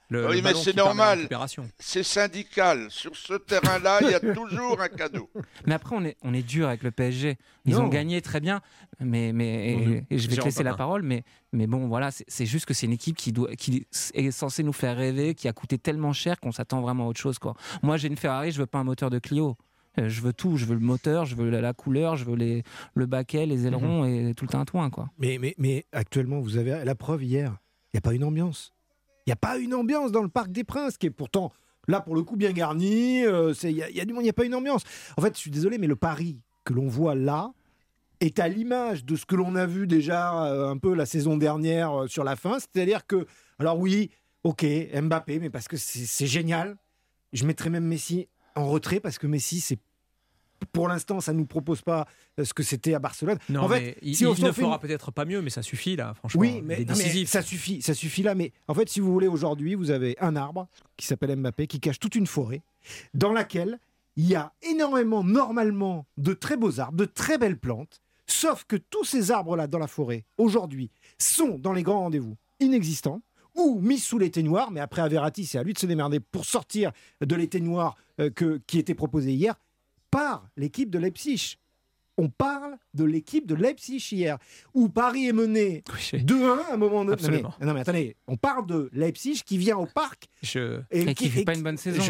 Oui, mais c'est normal. C'est syndical. Sur ce terrain-là, il y a toujours un cadeau. Mais après, on est dur avec le PSG. Ils ont gagné très bien, mais et je vais te laisser la parole. Mais bon, voilà, c'est juste que c'est une équipe qui est censée nous faire rêver, qui a coûté tellement cher qu'on s'attend vraiment à autre chose, quoi. Moi, j'ai une Ferrari, je veux pas un moteur de Clio. Je veux tout, je veux le moteur, je veux la couleur, je veux le baquet, les ailerons et tout le tintouin, quoi. Mais actuellement, vous avez la preuve hier, il n'y a pas une ambiance. Il n'y a pas une ambiance dans le Parc des Princes, qui est pourtant, là, pour le coup, bien garni. Il y a du monde, il n'y a pas une ambiance. En fait, je suis désolé, mais le Paris que l'on voit là est à l'image de ce que l'on a vu déjà un peu la saison dernière sur la fin. C'est-à-dire que, alors oui, ok, Mbappé, mais parce que c'est génial. Je mettrais même Messi en retrait parce que Messi, pour l'instant, ça ne nous propose pas ce que c'était à Barcelone. Non, en fait, il ne fera peut-être pas mieux, mais ça suffit là, franchement. Oui, mais ça suffit là. Mais en fait, si vous voulez, aujourd'hui, vous avez un arbre qui s'appelle Mbappé, qui cache toute une forêt dans laquelle il y a énormément, normalement, de très beaux arbres, de très belles plantes. Sauf que tous ces arbres-là dans la forêt, aujourd'hui, sont dans les grands rendez-vous inexistants ou mis sous l'éteignoir. Mais après, à Verratti, c'est à lui de se démerder pour sortir de l'éteignoir qui était proposé hier par l'équipe de Leipzig. On parle de l'équipe de Leipzig hier, où Paris est mené 2-1 à un moment donné. Non mais attendez, on parle de Leipzig qui vient au parc et qui ne fait pas une bonne saison.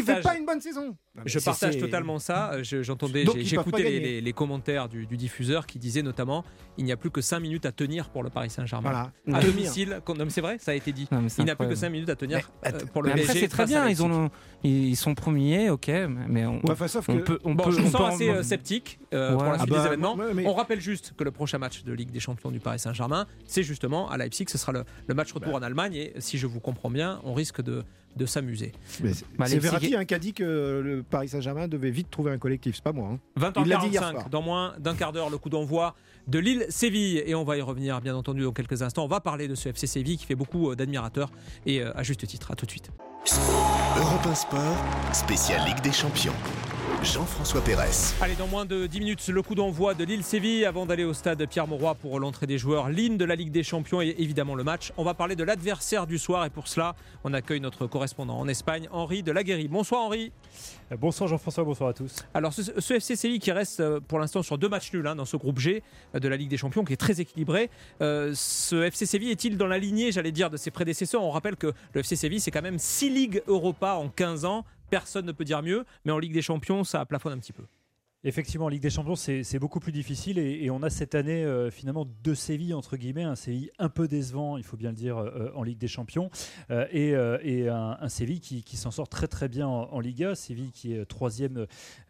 Je partage totalement ça. J'entendais, j'écoutais les commentaires du diffuseur qui disait notamment il n'y a plus que 5 minutes à tenir pour le Paris Saint-Germain. Voilà. À domicile, c'est vrai, ça a été dit. Il n'y a plus que 5 minutes à tenir pour le PSG. Après, c'est très bien, ils sont premiers, ok, mais on je me sens assez sceptique pour la suite des événements. On rappelle juste que le prochain match de Ligue des Champions du Paris Saint-Germain, c'est justement à Leipzig, ce sera le match retour en Allemagne, et si je vous comprends bien, on risque de s'amuser. C'est Verratti qui a dit que le Paris Saint-Germain devait vite trouver un collectif, c'est pas moi. 20h45, dans moins d'un quart d'heure, le coup d'envoi de Lille-Séville, et on va y revenir bien entendu dans quelques instants. On va parler de ce FC Séville qui fait beaucoup d'admirateurs, et à juste titre. À tout de suite. Europe 1 Sport, spécial Ligue des Champions. Jean-François Pérez. Allez, dans moins de 10 minutes, le coup d'envoi de Lille-Séville avant d'aller au stade Pierre-Mauroy pour l'entrée des joueurs, l'hymne de la Ligue des Champions et évidemment le match. On va parler de l'adversaire du soir et pour cela, on accueille notre correspondant en Espagne, Henri de Laguérie. Bonsoir Henri. Bonsoir Jean-François, bonsoir à tous. Alors ce FC Séville qui reste pour l'instant sur 2 matchs nuls dans ce groupe G de la Ligue des Champions qui est très équilibré. Ce FC Séville est-il dans la lignée, j'allais dire, de ses prédécesseurs? On rappelle que le FC Séville c'est quand même 6 Ligues Europa en 15 ans. Personne ne peut dire mieux, mais en Ligue des Champions, ça plafonne un petit peu. Effectivement, en Ligue des Champions, c'est beaucoup plus difficile et on a cette année finalement 2 Sévilles, entre guillemets, un Séville un peu décevant, il faut bien le dire, en Ligue des Champions, et un Séville qui s'en sort très très bien en Liga. Séville qui est 3e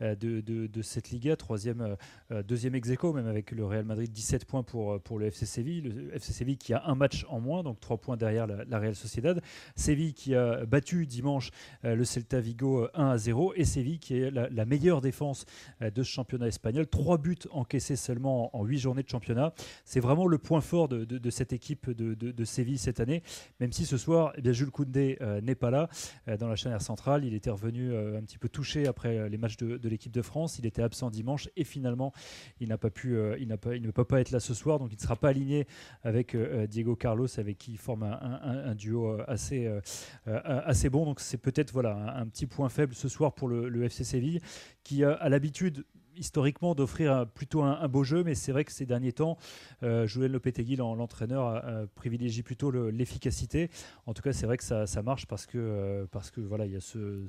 de cette Liga, 3e, 2e ex-aequo, même avec le Real Madrid, 17 points pour le FC Séville. Le FC Séville qui a un match en moins, donc 3 points derrière la Real Sociedad. Séville qui a battu dimanche le Celta Vigo 1-0, et Séville qui est la meilleure défense de ce championnat espagnol, 3 buts encaissés seulement en 8 journées de championnat. C'est vraiment le point fort de cette équipe de Séville cette année, même si ce soir, Jules Koundé n'est pas là dans la charnière centrale. Il était revenu un petit peu touché après les matchs de l'équipe de France. Il était absent dimanche et finalement il ne peut pas être là ce soir, donc il ne sera pas aligné avec Diego Carlos, avec qui il forme un duo assez bon. Donc c'est peut-être un petit point faible ce soir pour le FC Séville, qui a l'habitude historiquement d'offrir plutôt un beau jeu, mais c'est vrai que ces derniers temps, Joël Lopetegui, l'entraîneur, privilégie plutôt l'efficacité. En tout cas, c'est vrai que ça marche parce que voilà, il y a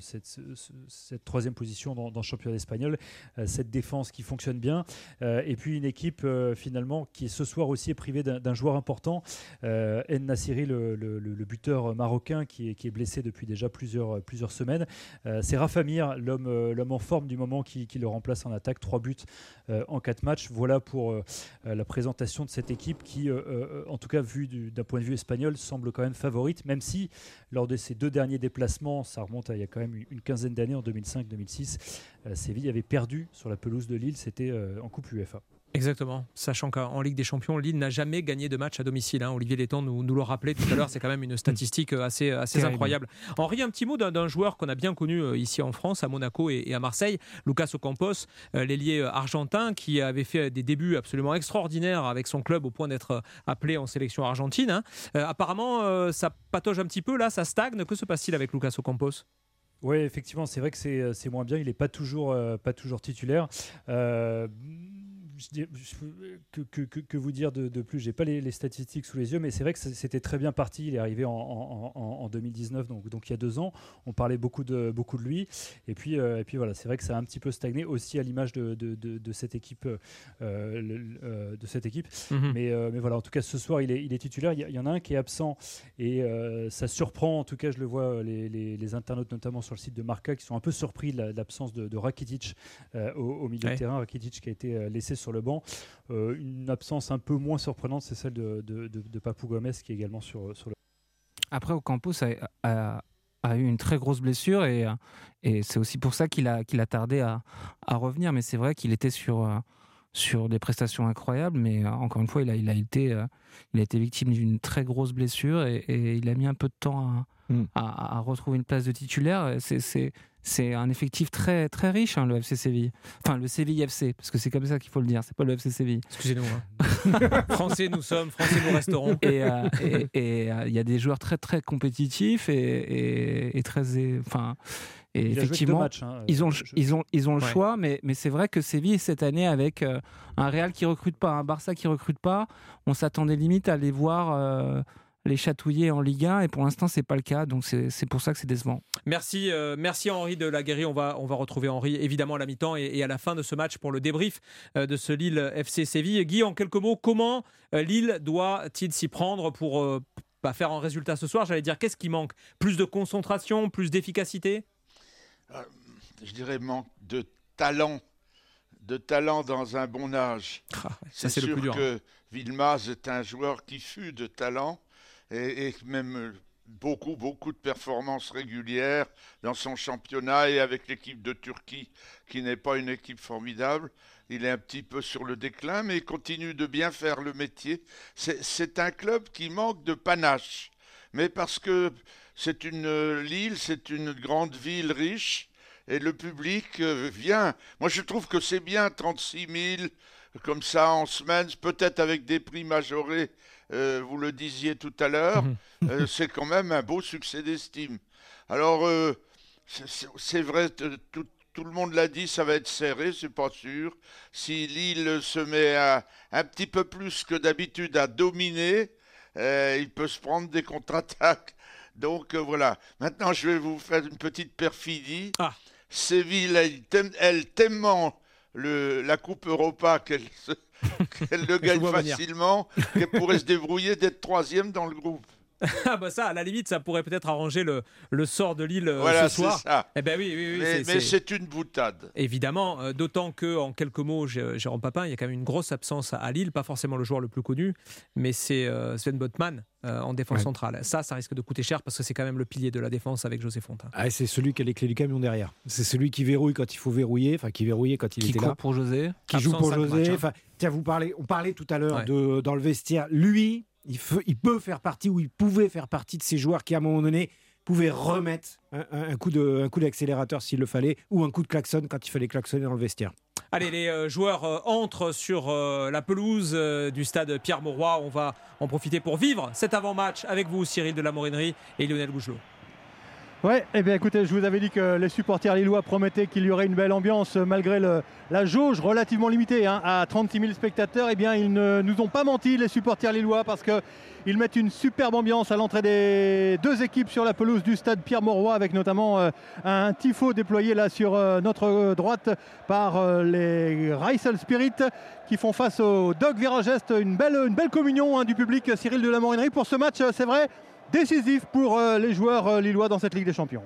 cette 3e position dans le championnat espagnol, cette défense qui fonctionne bien, et puis une équipe finalement qui ce soir aussi est privée d'un joueur important, En Nassiri, le buteur marocain qui est blessé depuis déjà plusieurs semaines. C'est Rafa Mir, l'homme en forme du moment, qui le remplace en attaque. 3 buts en 4 matchs. Voilà pour la présentation de cette équipe qui, en tout cas vu d'un point de vue espagnol, semble quand même favorite, même si lors de ces 2 derniers déplacements, ça remonte à il y a quand même une quinzaine d'années, en 2005-2006, Séville avait perdu sur la pelouse de Lille, c'était en Coupe UEFA. Exactement, sachant qu'en Ligue des Champions, Lille n'a jamais gagné de match à domicile. Olivier Létang nous le rappelait tout à l'heure, c'est quand même une statistique assez incroyable. Henri, un petit mot d'un joueur qu'on a bien connu ici en France, à Monaco et à Marseille, Lucas Ocampos, l'ailier argentin qui avait fait des débuts absolument extraordinaires avec son club au point d'être appelé en sélection argentine. Apparemment, ça patauge un petit peu là, ça stagne. Que se passe-t-il avec Lucas Ocampos ? Oui, effectivement, c'est vrai que c'est moins bien. Il n'est pas toujours titulaire. Que vous dire de plus? J'ai pas les statistiques sous les yeux, mais c'est vrai que c'était très bien parti. Il est arrivé en 2019, donc il y a 2 ans. On parlait beaucoup de lui, et puis voilà, c'est vrai que ça a un petit peu stagné aussi à l'image de cette équipe, Mais voilà, en tout cas ce soir il est titulaire. Il y en a un qui est absent et ça surprend. En tout cas, je le vois, les internautes notamment sur le site de Marca qui sont un peu surpris de l'absence de Rakitic au milieu de terrain. Rakitic qui a été laissé sur le banc. Une absence un peu moins surprenante, c'est celle de Papou Gomez qui est également sur le... Après, Ocampos a eu une très grosse blessure et c'est aussi pour ça qu'il a tardé à revenir. Mais c'est vrai qu'il était sur des prestations incroyables, mais encore une fois, il a été victime d'une très grosse blessure et il a mis un peu de temps à retrouver une place de titulaire. C'est un effectif très, très riche, le FC Séville. Enfin, le Séville FC, parce que c'est comme ça qu'il faut le dire, c'est pas le FC Séville. Excusez-nous. Français nous sommes, Français nous resterons. Et il y a des joueurs très, très compétitifs et très... Et effectivement, matchs, ils ont le choix, mais c'est vrai que Séville, cette année, avec un Real qui ne recrute pas, un Barça qui ne recrute pas, on s'attendait limite à les voir... les chatouiller en Ligue 1 et pour l'instant c'est pas le cas, donc c'est pour ça que c'est décevant. Merci Henri de Laguérie. On va retrouver Henri évidemment à la mi-temps et à la fin de ce match pour le débrief de ce Lille FC Séville. Guy, en quelques mots, comment Lille doit-il s'y prendre pour faire un résultat ce soir? J'allais dire, qu'est-ce qui manque? Plus de concentration, plus d'efficacité? Je dirais manque de talent dans un bon âge. C'est sûr le plus dur, que Yilmaz est un joueur qui fut de talent et même beaucoup de performances régulières dans son championnat et avec l'équipe de Turquie qui n'est pas une équipe formidable. Il est un petit peu sur le déclin, mais il continue de bien faire le métier. C'est un club qui manque de panache, mais parce que Lille, c'est une grande ville riche et le public vient. Moi, je trouve que c'est bien 36 000 comme ça en semaine, peut-être avec des prix majorés, vous le disiez tout à l'heure, c'est quand même un beau succès d'estime. Alors, c'est vrai, tout le monde l'a dit, ça va être serré, c'est pas sûr. Si Lille se met un petit peu plus que d'habitude à dominer, il peut se prendre des contre-attaques. Donc voilà. Maintenant, je vais vous faire une petite perfidie. Séville, elle tellement la Coupe Europa qu'elle le gagne facilement, qu'elle pourrait se débrouiller d'être 3e dans le groupe. Ça, à la limite, ça pourrait peut-être arranger le sort de Lille voilà, ce soir. C'est ça. Eh ben oui, mais c'est une boutade. Évidemment, d'autant que, en quelques mots, Jérôme Papin, il y a quand même une grosse absence à Lille, pas forcément le joueur le plus connu, mais c'est Sven Botman en défense centrale. Ça risque de coûter cher parce que c'est quand même le pilier de la défense avec José Fontaine. C'est celui qui a les clés du camion derrière. C'est celui qui verrouille quand il faut verrouiller, qui verrouillait quand il était là. Qui court pour José. Qui joue pour José. Tiens, on parlait tout à l'heure dans le vestiaire. Lui, il peut faire partie, ou il pouvait faire partie de ces joueurs qui, à un moment donné, pouvaient remettre un coup d'accélérateur s'il le fallait, ou un coup de klaxon quand il fallait klaxonner dans le vestiaire. Allez, les joueurs entrent sur la pelouse du stade Pierre-Mauroy. On va en profiter pour vivre cet avant-match avec vous, Cyril de la Morinerie et Lionel Gougelot. Ouais, écoutez, je vous avais dit que les supporters lillois promettaient qu'il y aurait une belle ambiance malgré la jauge relativement limitée à 36 000 spectateurs. Ils ne nous ont pas menti, les supporters lillois, parce qu'ils mettent une superbe ambiance à l'entrée des deux équipes sur la pelouse du stade Pierre-Mauroy, avec notamment un tifo déployé là sur notre droite par les Reissel Spirit qui font face au Dog Viragest. Une belle communion du public, Cyril de la Morinerie, pour ce match, c'est vrai, décisif pour les joueurs lillois dans cette Ligue des Champions.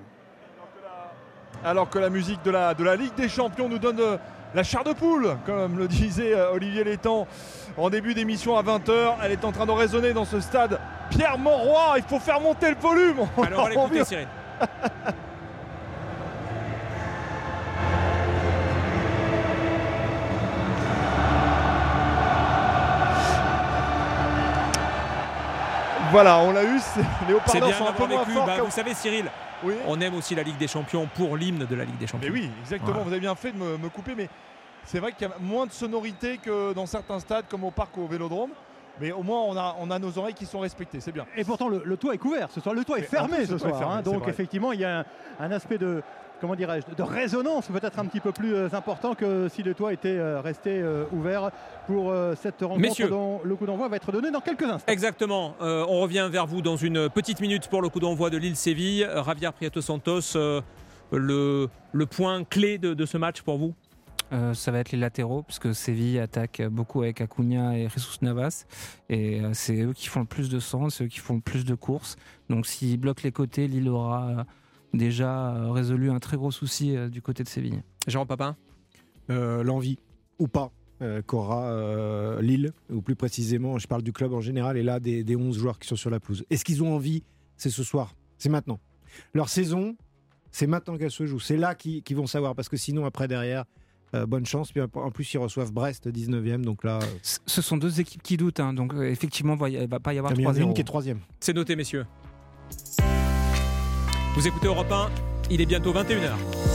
Alors que la musique de la Ligue des Champions nous donne la chair de poule, comme le disait Olivier Létang en début d'émission à 20h. Elle est en train de résonner dans ce stade Pierre-Mauroy. Il faut faire monter le volume. Alors on va l'écouter, Cyril. Voilà, on l'a eu. Les haut-parleurs bien sont un peu moins vécu. forts. Vous savez, Cyril, oui. On aime aussi la Ligue des Champions pour l'hymne de la Ligue des Champions. Mais oui, exactement. Voilà. Vous avez bien fait de me couper, mais c'est vrai qu'il y a moins de sonorité que dans certains stades, comme au parc ou au Vélodrome. Mais au moins, on a nos oreilles qui sont respectées, c'est bien. Et pourtant, le toit est couvert ce soir. Le toit est fermé ce soir. Donc, effectivement, il y a un aspect de résonance peut-être un petit peu plus important que si le toit était resté ouvert pour cette rencontre. Messieurs, dont le coup d'envoi va être donné dans quelques instants. Exactement. On revient vers vous dans une petite minute pour le coup d'envoi de Lille-Séville. Javier Prieto Santos, le point clé de ce match pour vous? Ça va être les latéraux, puisque Séville attaque beaucoup avec Acuna et Jesus Navas. Et c'est eux qui font le plus de centres, c'est eux qui font le plus de courses. Donc s'ils bloquent les côtés, Lille aura déjà résolu un très gros souci du côté de Séville. Jérôme Papin, l'envie ou pas qu'aura Lille, ou plus précisément, je parle du club en général, et là des 11 joueurs qui sont sur la pelouse. Est-ce qu'ils ont envie? C'est ce soir, c'est maintenant. Leur saison, c'est maintenant qu'elle se joue. C'est là qu'ils vont savoir, parce que sinon, après, derrière, bonne chance. Puis en plus, ils reçoivent Brest 19e. Donc là, ce sont deux équipes qui doutent. Donc effectivement, il ne va pas y avoir 3-0. Il y en a une qui est 3e. C'est noté, messieurs. Vous écoutez Europe 1, il est bientôt 21h.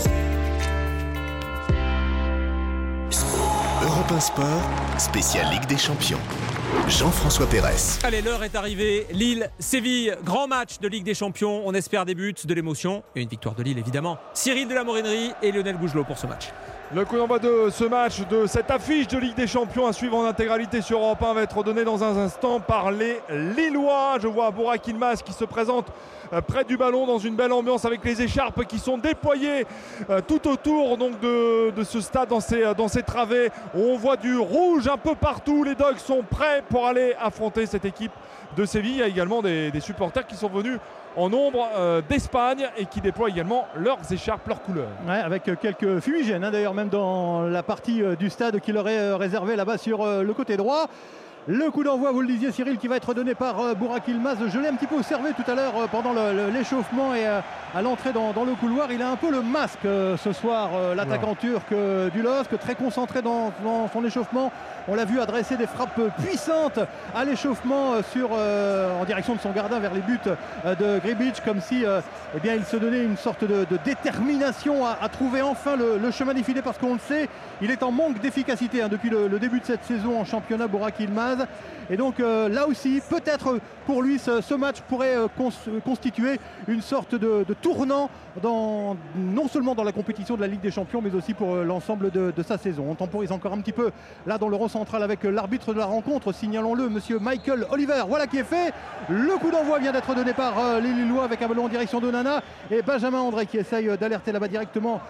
Europe 1 Sport, spécial Ligue des Champions. Jean-François Pérez. Allez, l'heure est arrivée. Lille-Séville, grand match de Ligue des Champions. On espère des buts, de l'émotion et une victoire de Lille, évidemment. Cyril de la Morinerie et Lionel Gougelot pour ce match. Le coup d'envoi de ce match, de cette affiche de Ligue des Champions à suivre en intégralité sur Europe 1 va être donné dans un instant par les Lillois. Je vois Burak Yilmaz qui se présente près du ballon dans une belle ambiance avec les écharpes qui sont déployées tout autour donc de ce stade dans ses travées. On voit du rouge un peu partout. Les Dogs sont prêts pour aller affronter cette équipe de Séville. Il y a également des supporters qui sont venus en nombre d'Espagne et qui déploient également leurs écharpes, leurs couleurs. Ouais, avec quelques fumigènes d'ailleurs, même dans la partie du stade qui leur est réservée là-bas sur le côté droit. Le coup d'envoi, vous le disiez Cyril, qui va être donné par Burak Yilmaz. Je l'ai un petit peu observé tout à l'heure pendant l'échauffement et à l'entrée dans le couloir. Il a un peu le masque ce soir, l'attaquant turc du LOSC, très concentré dans son échauffement. On l'a vu adresser des frappes puissantes à l'échauffement en direction de son gardien vers les buts de Gribic, comme si il se donnait une sorte de détermination à trouver enfin le chemin des filets, parce qu'on le sait, il est en manque d'efficacité depuis le début de cette saison en championnat, Burak Yilmaz. Et donc là aussi, peut-être pour lui, ce match pourrait constituer une sorte de tournant non seulement dans la compétition de la Ligue des Champions, mais aussi pour l'ensemble de sa saison. On temporise encore un petit peu là dans le rond central avec l'arbitre de la rencontre, signalons-le, monsieur Michael Oliver. Voilà qui est fait. Le coup d'envoi vient d'être donné par les Lillois avec un ballon en direction d'Onana et Benjamin André qui essaye d'alerter là-bas directement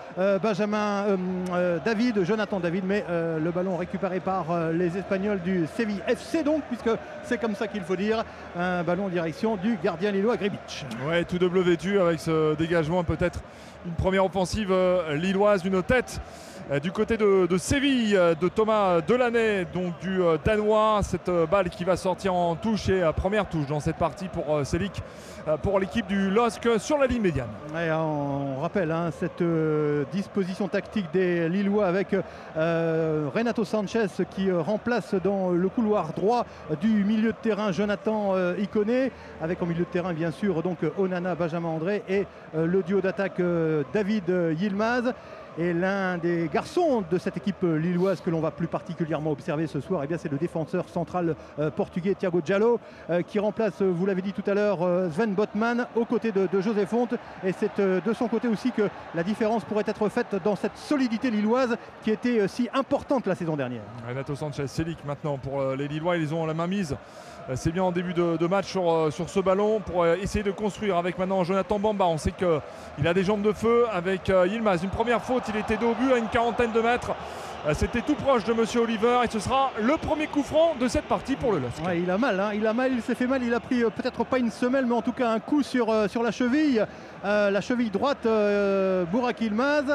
Jonathan David, mais le ballon récupéré par les Espagnols du Séville FC, donc, puisque c'est comme ça qu'il faut dire, un ballon en direction du gardien lillois Gribic. Ouais, tout double vêtu avec ce dégagement, peut-être une première offensive lilloise, une tête du côté de Séville, de Thomas Delaney, donc du Danois. Cette balle qui va sortir en touche et première touche dans cette partie pour Selik, pour l'équipe du LOSC sur la ligne médiane. Ouais, on rappelle cette disposition tactique des Lillois avec Renato Sanchez qui remplace dans le couloir droit du milieu de terrain Jonathan Iconé, avec en milieu de terrain bien sûr donc Onana, Benjamin André et le duo d'attaque David Yilmaz. Et l'un des garçons de cette équipe lilloise que l'on va plus particulièrement observer ce soir, c'est le défenseur central portugais Thiago Diallo qui remplace, vous l'avez dit tout à l'heure, Sven Botman aux côtés de José Fonte. Et c'est de son côté aussi que la différence pourrait être faite dans cette solidité lilloise qui était si importante la saison dernière. Renato Sanchez, Selik maintenant pour les Lillois, ils ont la main mise. C'est bien en début de match sur ce ballon pour essayer de construire avec maintenant Jonathan Bamba. On sait qu'il a des jambes de feu avec Yilmaz. Une première faute, il était dos au but à une quarantaine de mètres. C'était tout proche de monsieur Oliver et ce sera le premier coup franc de cette partie pour le LOSC. Ouais, il a mal, il s'est fait mal, il a pris peut-être pas une semelle mais en tout cas un coup sur la cheville droite, Burak Yilmaz.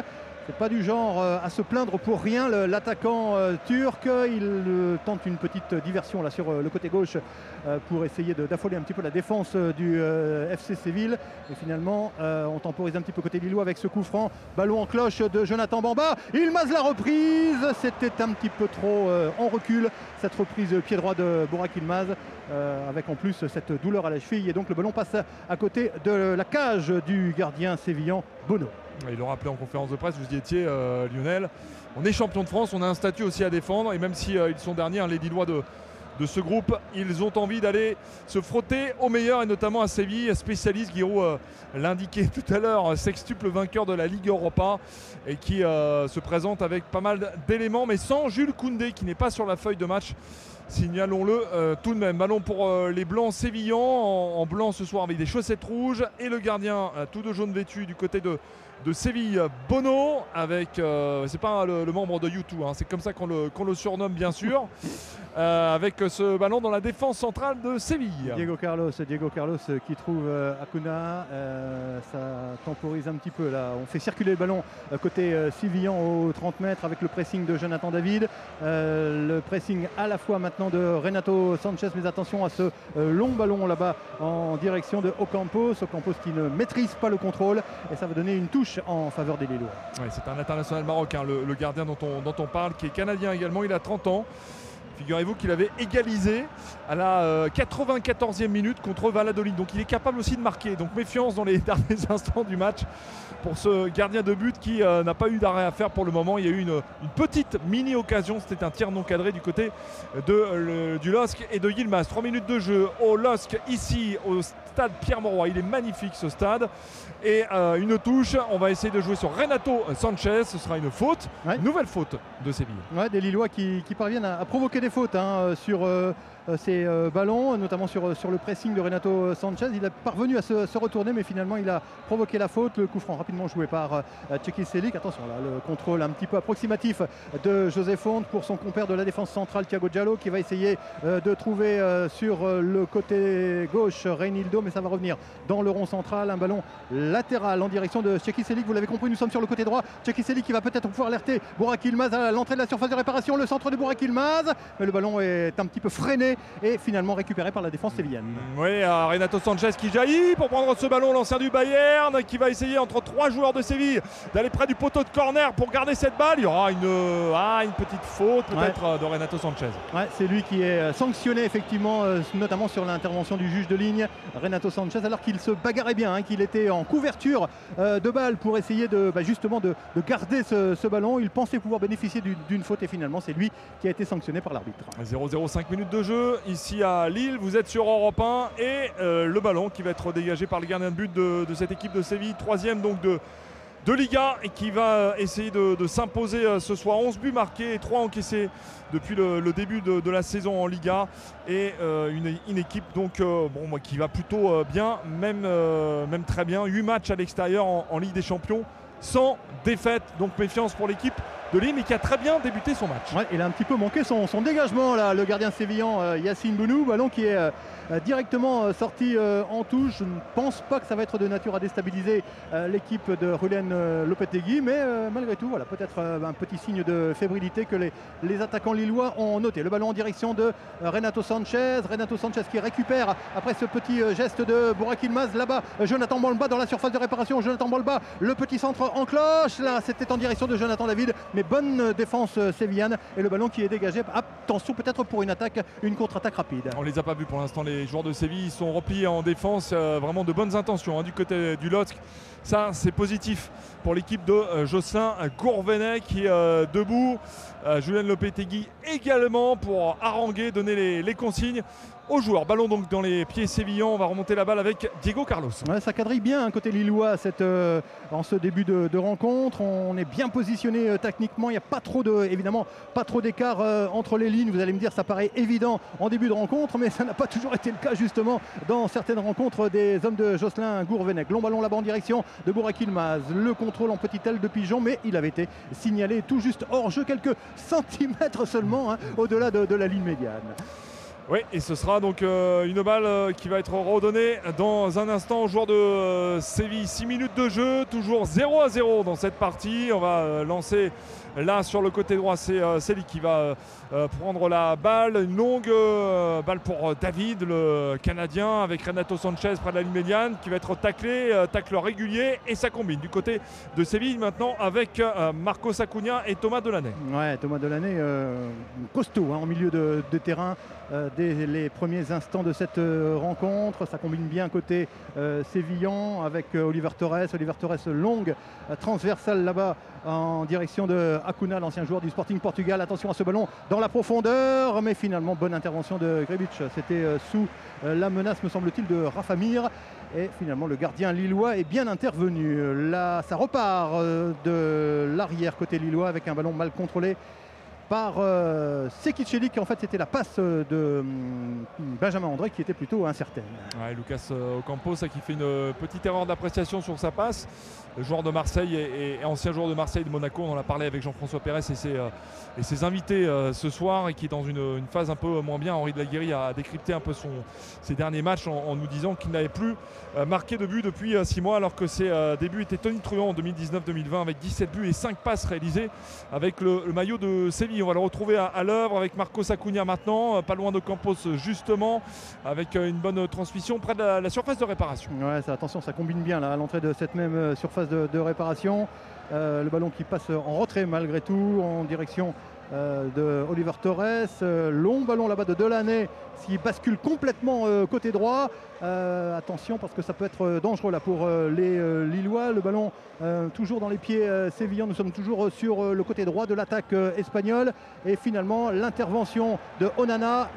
C'est pas du genre à se plaindre pour rien. L'attaquant turc, il tente une petite diversion là sur le côté gauche pour essayer d'affoler un petit peu la défense du FC Séville. Et finalement, on temporise un petit peu côté lillois avec ce coup franc. Ballon en cloche de Jonathan Bamba. Yilmaz la reprise. C'était un petit peu trop en recul. Cette reprise pied droit de Burak Yilmaz avec en plus cette douleur à la cheville. Et donc le ballon passe à côté de la cage du gardien sévillan Bono. Il l'a rappelé en conférence de presse, vous y étiez Lionel. On est champion de France, on a un statut aussi à défendre et même si ils sont derniers, les Lillois de ce groupe, ils ont envie d'aller se frotter au meilleur et notamment à Séville, spécialiste, Giroud l'indiquait tout à l'heure, sextuple vainqueur de la Ligue Europa et qui se présente avec pas mal d'éléments mais sans Jules Koundé qui n'est pas sur la feuille de match. Signalons-le tout de même. Ballon pour les Blancs sévillans en blanc ce soir avec des chaussettes rouges et le gardien tout de jaune vêtu du côté de Séville, Bono, avec c'est pas le membre de U2, hein, c'est comme ça qu'on le surnomme bien sûr, avec ce ballon dans la défense centrale de Séville. Diego Carlos qui trouve Acuna, ça temporise un petit peu là. On fait circuler le ballon côté sévillan aux 30 mètres avec le pressing de Jonathan David, le pressing à la fois maintenant de Renato Sanchez, mais attention à ce long ballon là-bas en direction de Ocampos qui ne maîtrise pas le contrôle et ça va donner une touche en faveur des Lillois. Ouais, c'est un international marocain, le gardien dont on parle, qui est canadien également, il a 30 ans. Figurez-vous qu'il avait égalisé à la 94e minute contre Valladolid. Donc il est capable aussi de marquer. Donc méfiance dans les derniers instants du match pour ce gardien de but qui n'a pas eu d'arrêt à faire pour le moment. Il y a eu une petite mini-occasion. C'était un tir non cadré du côté du LOSC et de Yilmaz. 3 minutes de jeu au LOSC ici au stade Pierre-Mauroy. Il est magnifique ce stade. Et une touche. On va essayer de jouer sur Renato Sanchez. Ce sera une faute. Ouais. Une nouvelle faute de Séville. Ouais, des Lillois qui parviennent à provoquer des fautes sur ces ballons, notamment sur le pressing de Renato Sanchez. Il est parvenu à se retourner, mais finalement il a provoqué la faute. Le coup franc rapidement joué par Tchéki Selik. Attention là, le contrôle un petit peu approximatif de José Font pour son compère de la défense centrale Thiago Diallo qui va essayer de trouver sur le côté gauche Reinildo, mais ça va revenir dans le rond central. Un ballon latéral en direction de Tchéki Selik. Vous l'avez compris, nous sommes sur le côté droit. Tchéki Selik qui va peut-être pouvoir alerter Burak Yilmaz à l'entrée de la surface de réparation. Le centre de Burak Yilmaz, mais le ballon est un petit peu freiné et finalement récupéré par la défense sévillane. Oui, Renato Sanchez qui jaillit pour prendre ce ballon, l'ancien du Bayern qui va essayer entre 3 joueurs de Séville d'aller près du poteau de corner pour garder cette balle. Il y aura une petite faute peut-être de Renato Sanchez. Ouais, c'est lui qui est sanctionné effectivement, notamment sur l'intervention du juge de ligne, Renato Sanchez, alors qu'il se bagarrait bien, qu'il était en couverture de balle pour essayer justement de garder ce ballon. Il pensait pouvoir bénéficier d'une faute et finalement c'est lui qui a été sanctionné par l'arbitre. 0-0, 5 minutes de jeu ici à Lille. Vous êtes sur Europe 1 et le ballon qui va être dégagé par le gardien de but de cette équipe de Séville, 3e donc de Liga, et qui va essayer de s'imposer ce soir. 11 buts marqués et 3 encaissés depuis le début de la saison en Liga, et une équipe donc qui va plutôt bien, même très bien. 8 matchs à l'extérieur en Ligue des Champions sans défaite, donc méfiance pour l'équipe de Lille, mais qui a très bien débuté son match. Ouais, il a un petit peu manqué son dégagement là, le gardien sévillan Yacine Bounou, ballon qui est directement sorti en touche. Je ne pense pas que ça va être de nature à déstabiliser l'équipe de Julen Lopetegui, mais malgré tout, voilà, peut-être un petit signe de fébrilité que les attaquants lillois ont noté. Le ballon en direction de Renato Sanchez qui récupère après ce petit geste de Burak Yilmaz. Là-bas, Jonathan Bamba dans la surface de réparation. Jonathan Bamba, le petit centre en cloche. Là, c'était en direction de Jonathan David, mais bonne défense sévillane et le ballon qui est dégagé. Attention peut-être pour une contre-attaque rapide. On les a pas vus pour l'instant, les joueurs de Séville. Ils sont repliés en défense, vraiment de bonnes intentions du côté du LOSC. Ça, c'est positif pour l'équipe de Jocelyn Gourvenec qui est debout. Julen Lopetegui également pour haranguer, donner les consignes aux joueurs. Ballon donc dans les pieds sévillans. On va remonter la balle avec Diego Carlos. Ouais, ça quadrille bien côté lillois en ce début de rencontre. On est bien positionné techniquement. Il n'y a pas trop d'écart entre les lignes. Vous allez me dire, ça paraît évident en début de rencontre, mais ça n'a pas toujours été le cas justement dans certaines rencontres des hommes de Jocelyn Gourvenec. Long ballon là-bas en direction de Burak Yilmaz. Le contrôle en petite aile de pigeon, mais il avait été signalé tout juste hors jeu, quelques centimètres seulement au-delà de la ligne médiane. Oui, et ce sera donc une balle qui va être redonnée dans un instant aux joueurs de Séville. 6 minutes de jeu, toujours 0-0 dans cette partie. On va lancer là sur le côté droit, c'est Célie qui va prendre la balle. Une longue balle pour David, le Canadien, avec Renato Sanchez près de la ligne médiane qui va être taclé, tacle régulier, et ça combine du côté de Séville maintenant avec Marcos Acuna et Thomas Delaney. Ouais, Thomas Delaney, costaud en milieu de terrain. Dès les premiers instants de cette rencontre, ça combine bien côté sévillan avec Oliver Torres, longue transversale là-bas en direction de Acuna, l'ancien joueur du Sporting Portugal. Attention à ce ballon dans la profondeur, mais finalement bonne intervention de Grebic. C'était sous la menace, me semble-t-il, de Rafa Mir, et finalement le gardien lillois est bien intervenu. Là, ça repart de l'arrière côté lillois avec un ballon mal contrôlé par Sekic Celik. En fait, c'était la passe de Benjamin André qui était plutôt incertaine. Ouais, Lucas Ocampos qui fait une petite erreur d'appréciation sur sa passe. Le joueur de Marseille et ancien joueur de Marseille, de Monaco, on en a parlé avec Jean-François Pérez et ses invités ce soir, et qui est dans une phase un peu moins bien. Henri de la Guéry a décrypté un peu ses derniers matchs en nous disant qu'il n'avait plus marqué de but depuis 6 mois, alors que ses débuts étaient tonitruants en 2019-2020 avec 17 buts et 5 passes réalisées avec le maillot de Séville. On va le retrouver à l'œuvre avec Marcos Acuna maintenant, pas loin de Campos justement, avec une bonne transmission près de la surface de réparation. Ouais, attention, ça combine bien là, à l'entrée de cette même surface de réparation. Le ballon qui passe en retrait malgré tout en direction de Oliver Torres. Long ballon là-bas de Delaney qui bascule complètement côté droit. Attention parce que ça peut être dangereux là pour les Lillois. Le ballon toujours dans les pieds sévillans. Nous sommes toujours sur le côté droit de l'attaque espagnole. Et finalement l'intervention de Onana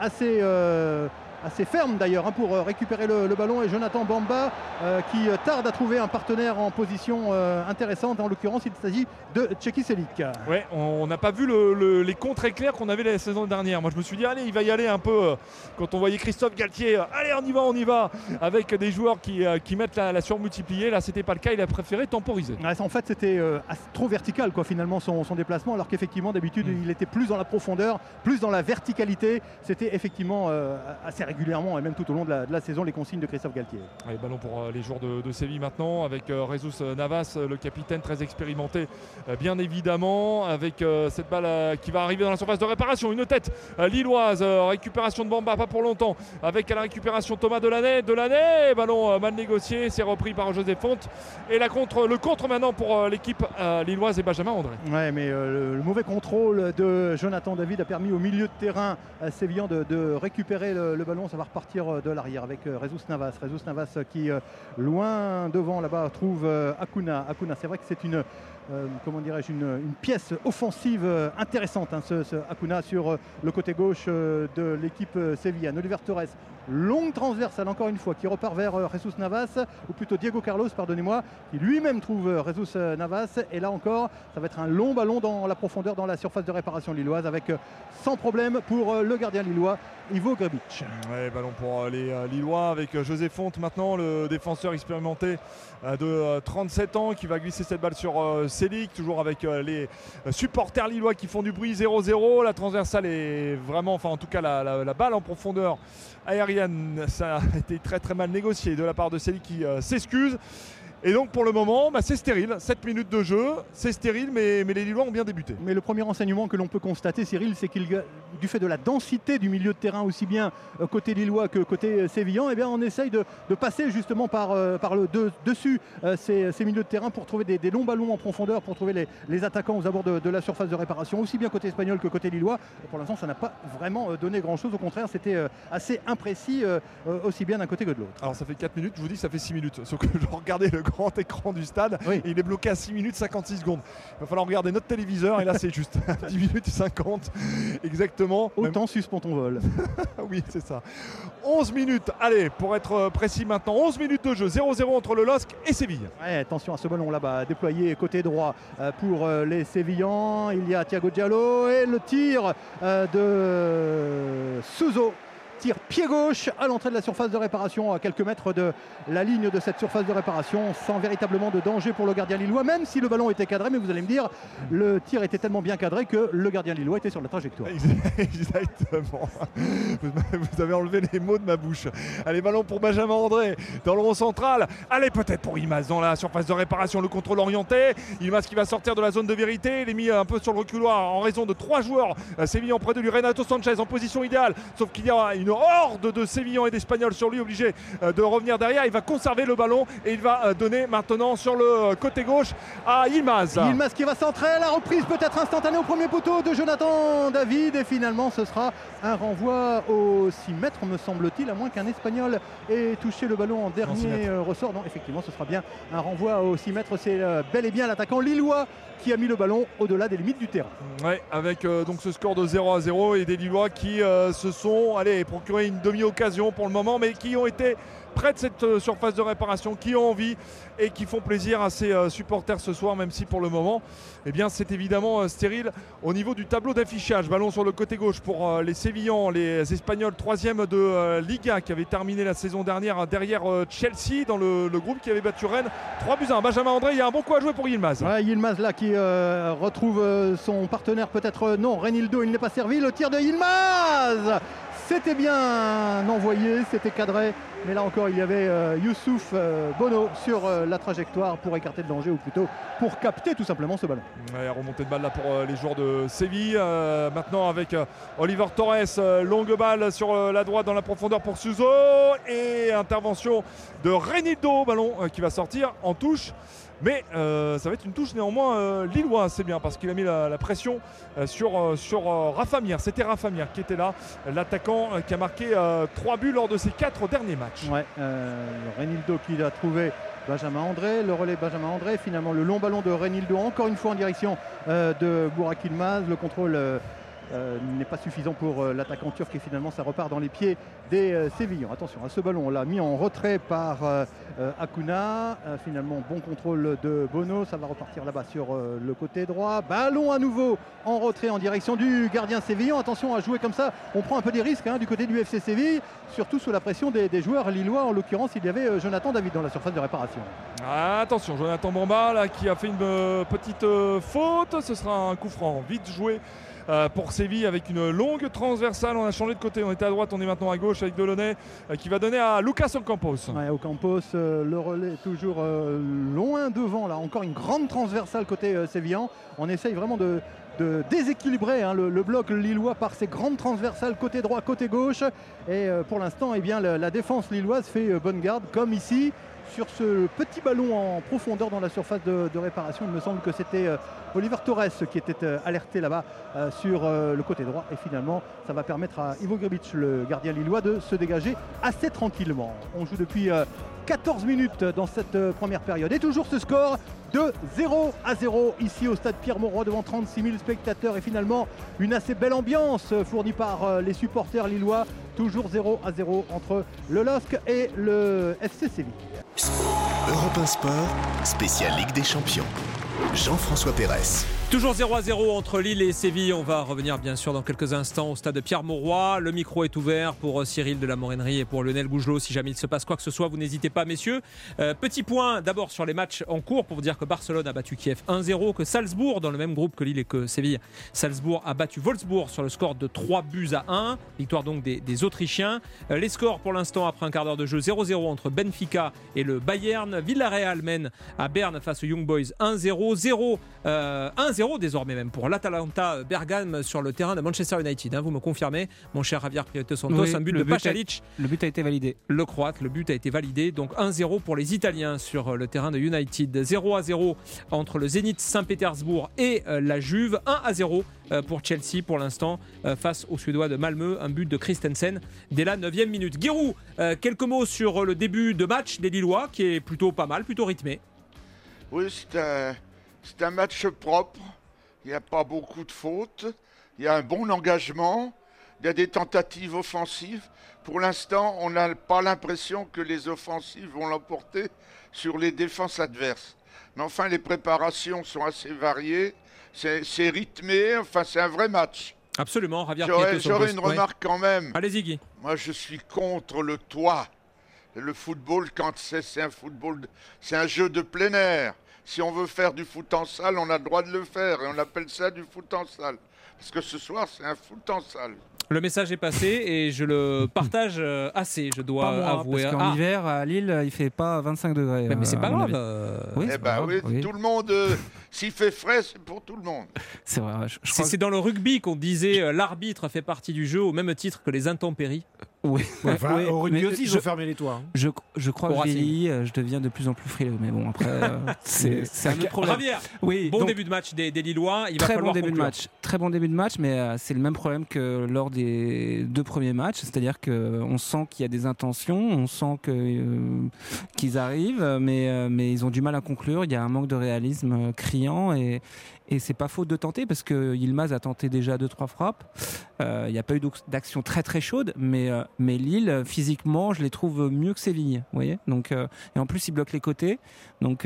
assez ferme d'ailleurs pour récupérer le ballon, et Jonathan Bamba qui tarde à trouver un partenaire en position intéressante. En l'occurrence, il s'agit de Tchéki Celik. Ouais, on n'a pas vu les contres éclairs qu'on avait la saison dernière. Moi je me suis dit allez, il va y aller un peu quand on voyait Christophe Galtier, allez on y va avec des joueurs qui mettent la surmultipliée. Là c'était pas le cas, il a préféré temporiser. Ouais, en fait c'était trop vertical finalement son déplacement, alors qu'effectivement d'habitude il était plus dans la profondeur, plus dans la verticalité. C'était effectivement assez régulièrement et même tout au long de la saison les consignes de Christophe Galtier. Allez, ballon pour les joueurs de Séville maintenant avec Jesus Navas, le capitaine très expérimenté bien évidemment, avec cette balle qui va arriver dans la surface de réparation. Une tête lilloise, récupération de Bamba, pas pour longtemps, avec à la récupération Thomas Delaney, ballon mal négocié, c'est repris par José Fonte, et le contre maintenant pour l'équipe lilloise et Benjamin André. Ouais, mais le mauvais contrôle de Jonathan David a permis au milieu de terrain sévillan de récupérer le ballon. Ça va repartir de l'arrière avec Jesus Navas qui loin devant là-bas trouve Acuna. C'est vrai que c'est une pièce offensive intéressante, ce Acuna sur le côté gauche de l'équipe sévillane. Oliver Torres, longue transversale encore une fois qui repart vers Jesus Navas, ou plutôt Diego Carlos, pardonnez-moi, qui lui-même trouve Jesus Navas, et là encore ça va être un long ballon dans la profondeur dans la surface de réparation lilloise avec sans problème pour le gardien lillois Ivo Grebic. Ouais, ballon pour les Lillois avec José Fonte maintenant, le défenseur expérimenté de 37 ans qui va glisser cette balle sur Celik, toujours avec les supporters lillois qui font du bruit. 0-0, la transversale est vraiment, enfin en tout cas la balle en profondeur aérienne, ça a été très très mal négocié de la part de Celik qui s'excuse. Et donc pour le moment, c'est stérile, 7 minutes de jeu, c'est stérile, mais les Lillois ont bien débuté. Mais le premier renseignement que l'on peut constater, Cyril, c'est qu'il, du fait de la densité du milieu de terrain, aussi bien côté lillois que côté sévillan, on essaye de passer justement par le dessus ces milieux de terrain pour trouver des longs ballons en profondeur, pour trouver les attaquants aux abords de la surface de réparation, aussi bien côté espagnol que côté lillois. Et pour l'instant, ça n'a pas vraiment donné grand-chose, au contraire, c'était assez imprécis, aussi bien d'un côté que de l'autre. Alors ça fait 4 minutes, je vous dis ça fait 6 minutes, sauf que je regardais le grand écran du stade, oui. Et il est bloqué à 6 minutes 56 secondes. Il va falloir regarder notre téléviseur, et là c'est juste 10 minutes 50 exactement. Autant suspend ton vol. Oui, c'est ça. 11 minutes, allez, pour être précis maintenant, 11 minutes de jeu, 0-0 entre le LOSC et Séville. Ouais, attention à ce ballon là-bas, déployé côté droit pour les Sévillans. Il y a Thiago Diallo et le tir de Suso tir pied gauche à l'entrée de la surface de réparation, à quelques mètres de la ligne de cette surface de réparation, sans véritablement de danger pour le gardien lillois, même si le ballon était cadré. Mais vous allez me dire, le tir était tellement bien cadré que le gardien lillois était sur la trajectoire. Exactement. Vous avez enlevé les mots de ma bouche. Allez, ballon pour Benjamin André dans le rond central. Allez, peut-être pour Yilmaz dans la surface de réparation, le contrôle orienté. Yilmaz qui va sortir de la zone de vérité. Il est mis un peu sur le reculoir en raison de 3 joueurs sévillans près de lui. Renato Sanchez en position idéale, sauf qu'il y a une horde de Sévillans et d'Espagnols sur lui, obligé de revenir derrière. Il va conserver le ballon et il va donner maintenant sur le côté gauche à Yilmaz. Yilmaz qui va centrer, la reprise peut-être instantanée au premier poteau de Jonathan David, et finalement ce sera un renvoi au 6 mètres me semble-t-il, à moins qu'un Espagnol ait touché le ballon en dernier ressort. Non, effectivement ce sera bien un renvoi au 6 mètres. C'est bel et bien l'attaquant lillois qui a mis le ballon au-delà des limites du terrain. Ouais, avec donc ce score de 0-0 et des Lillois qui se sont procuré une demi-occasion pour le moment, mais qui ont été près de cette surface de réparation, qui ont envie et qui font plaisir à ces supporters ce soir, même si pour le moment c'est évidemment stérile au niveau du tableau d'affichage. Ballon sur le côté gauche pour les Sévillans, les Espagnols, 3e de Liga, qui avait terminé la saison dernière derrière Chelsea dans le groupe qui avait battu Rennes 3-1. Benjamin André, il y a un bon coup à jouer pour Yilmaz. Ouais, Yilmaz là qui retrouve son partenaire, peut-être non, Renildo, il n'est pas servi. Le tir de Yilmaz, c'était bien envoyé, c'était cadré, mais là encore il y avait Youssouf Bono sur la trajectoire pour écarter le danger, ou plutôt pour capter tout simplement ce ballon. Ouais, remontée de balle là pour les joueurs de Séville. Maintenant avec Oliver Torres, longue balle sur la droite dans la profondeur pour Suso, et intervention de Renildo, ballon qui va sortir en touche. Mais ça va être une touche néanmoins lilloise, c'est bien, parce qu'il a mis la pression sur Rafa Mir. C'était Rafa Mir qui était là, l'attaquant qui a marqué 3 buts lors de ses 4 derniers matchs. Ouais, Renildo qui a trouvé Benjamin André, le relais Benjamin André, finalement le long ballon de Renildo, encore une fois en direction de Burak Yilmaz. Le contrôle n'est pas suffisant pour l'attaquant turc, et finalement ça repart dans les pieds des Sévillans. Attention à ce ballon, on l'a mis en retrait par Acuna. Finalement bon contrôle de Bono, ça va repartir là-bas sur le côté droit. Ballon à nouveau en retrait en direction du gardien sévillan. Attention à jouer comme ça, on prend un peu des risques du côté du FC Séville, surtout sous la pression des joueurs lillois. En l'occurrence il y avait Jonathan David dans la surface de réparation. Attention, Jonathan Bamba là, qui a fait une petite faute. Ce sera un coup franc vite joué pour Séville, avec une longue transversale. On a changé de côté, on était à droite, on est maintenant à gauche avec Delaunay qui va donner à Lucas Ocampos. Ouais, Ocampos, le relais toujours loin devant là, encore une grande transversale côté sévillan. On essaye vraiment de déséquilibrer le bloc lillois par ces grandes transversales côté droit, côté gauche, et pour l'instant la défense lilloise fait bonne garde, comme ici sur ce petit ballon en profondeur dans la surface de réparation. Il me semble que c'était Oliver Torres qui était alerté là-bas sur le côté droit, et finalement ça va permettre à Ivo Grbić, le gardien lillois, de se dégager assez tranquillement. On joue depuis 14 minutes dans cette première période, et toujours ce score de 0-0 ici au stade Pierre-Mauroy devant 36 000 spectateurs, et finalement une assez belle ambiance fournie par les supporters lillois. Toujours 0-0 entre le LOSC et le FC Séville. Europe 1 Sport, spécial Ligue des Champions. Jean-François Pérez. Toujours 0-0 entre Lille et Séville. On va revenir bien sûr dans quelques instants au stade de Pierre-Mauroy. Le micro est ouvert pour Cyril de la Morennerie et pour Lionel Gougelot. Si jamais il se passe quoi que ce soit, vous n'hésitez pas, messieurs. Petit point d'abord sur les matchs en cours pour vous dire que Barcelone a battu Kiev 1-0, que Salzbourg, dans le même groupe que Lille et que Séville, Salzbourg a battu Wolfsburg sur le score de 3-1. Victoire donc des Autrichiens. Les scores pour l'instant après un quart d'heure de jeu: 0-0 entre Benfica et le Bayern. Villarreal mène à Berne face aux Young Boys 1-0. 1-0 désormais même pour l'Atalanta Bergame sur le terrain de Manchester United. Vous me confirmez, mon cher Javier Prieto Santos, oui, un but de Pachalic. Le but a été validé. Le Croate, le but a été validé. Donc 1-0 pour les Italiens sur le terrain de United. 0-0 entre le Zénith Saint-Pétersbourg et la Juve. 1-0 pour Chelsea pour l'instant face aux Suédois de Malmö. Un but de Christensen dès la 9e minute. Giroud, quelques mots sur le début de match des Lillois qui est plutôt pas mal, plutôt rythmé. Oui, c'est un match propre. Il n'y a pas beaucoup de fautes. Il y a un bon engagement. Il y a des tentatives offensives. Pour l'instant, on n'a pas l'impression que les offensives vont l'emporter sur les défenses adverses. Mais enfin, les préparations sont assez variées. C'est rythmé. Enfin, c'est un vrai match. Absolument, Javier. J'aurais une remarque quand même. Allez-y, Guy. Moi, je suis contre le toit. Le football, quand c'est un football, c'est un jeu de plein air. Si on veut faire du foot en salle, on a le droit de le faire. Et on appelle ça du foot en salle. Parce que ce soir, c'est un foot en salle. Le message est passé et je le partage assez, je dois avouer. Parce qu'en hiver, à Lille, il fait pas 25 degrés. Mais c'est pas grave. Oui, tout le monde, s'il fait frais, c'est pour tout le monde. C'est vrai. C'est dans le rugby qu'on disait l'arbitre fait partie du jeu au même titre que les intempéries. Oui. Au rugby aussi, ils ont fermé les toits. Je crois que je vieillis, je deviens de plus en plus frileux. Mais bon, après, c'est un autre problème. Javier, bon début de match des Lillois. Il va falloir conclure. Très bon début de match, mais c'est le même problème que lors des 2 premiers matchs. C'est-à-dire qu'on sent qu'il y a des intentions, on sent qu'ils arrivent, mais ils ont du mal à conclure. Il y a un manque de réalisme criant et c'est pas faute de tenter parce que Yilmaz a tenté déjà 2-3 frappes. Il n'y a pas eu d'action très très chaude, mais Lille, physiquement, je les trouve mieux que Séville. Vous voyez, donc, et en plus, ils bloquent les côtés. Donc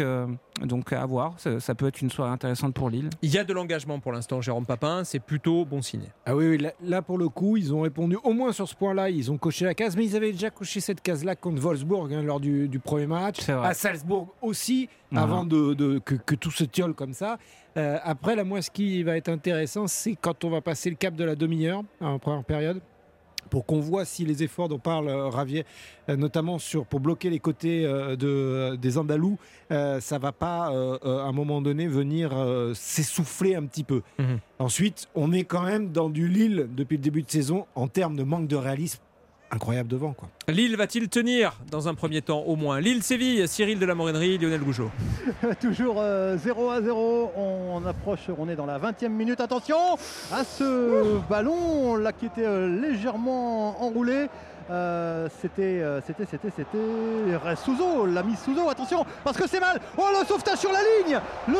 à voir, ça peut être une soirée intéressante pour Lille. Il y a de l'engagement pour l'instant, Jérôme Papin, c'est plutôt bon signe. Ah oui, là pour le coup, ils ont répondu au moins sur ce point-là, ils ont coché la case, mais ils avaient déjà coché cette case-là contre Wolfsburg lors du premier match, à Salzbourg aussi, avant que tout se tiole comme ça. Après, là, moi, ce qui va être intéressant, c'est quand on va passer le cap de la demi-heure en première période, pour qu'on voit si les efforts dont parle Javier, notamment pour bloquer les côtés des Andalous, ça va pas à un moment donné venir s'essouffler un petit peu. Ensuite, on est quand même dans du Lille depuis le début de saison en termes de manque de réalisme incroyable devant, quoi. Lille va-t-il tenir dans un premier temps au moins? Lille-Séville, Cyril de la Morinerie, Lionel Gougeot. Toujours 0-0, on approche, on est dans la 20e minute. Attention à ce ballon là qui était légèrement enroulé. C'était Souzo, l'ami Souzo, attention parce que c'est mal. Oh, le sauvetage sur la ligne,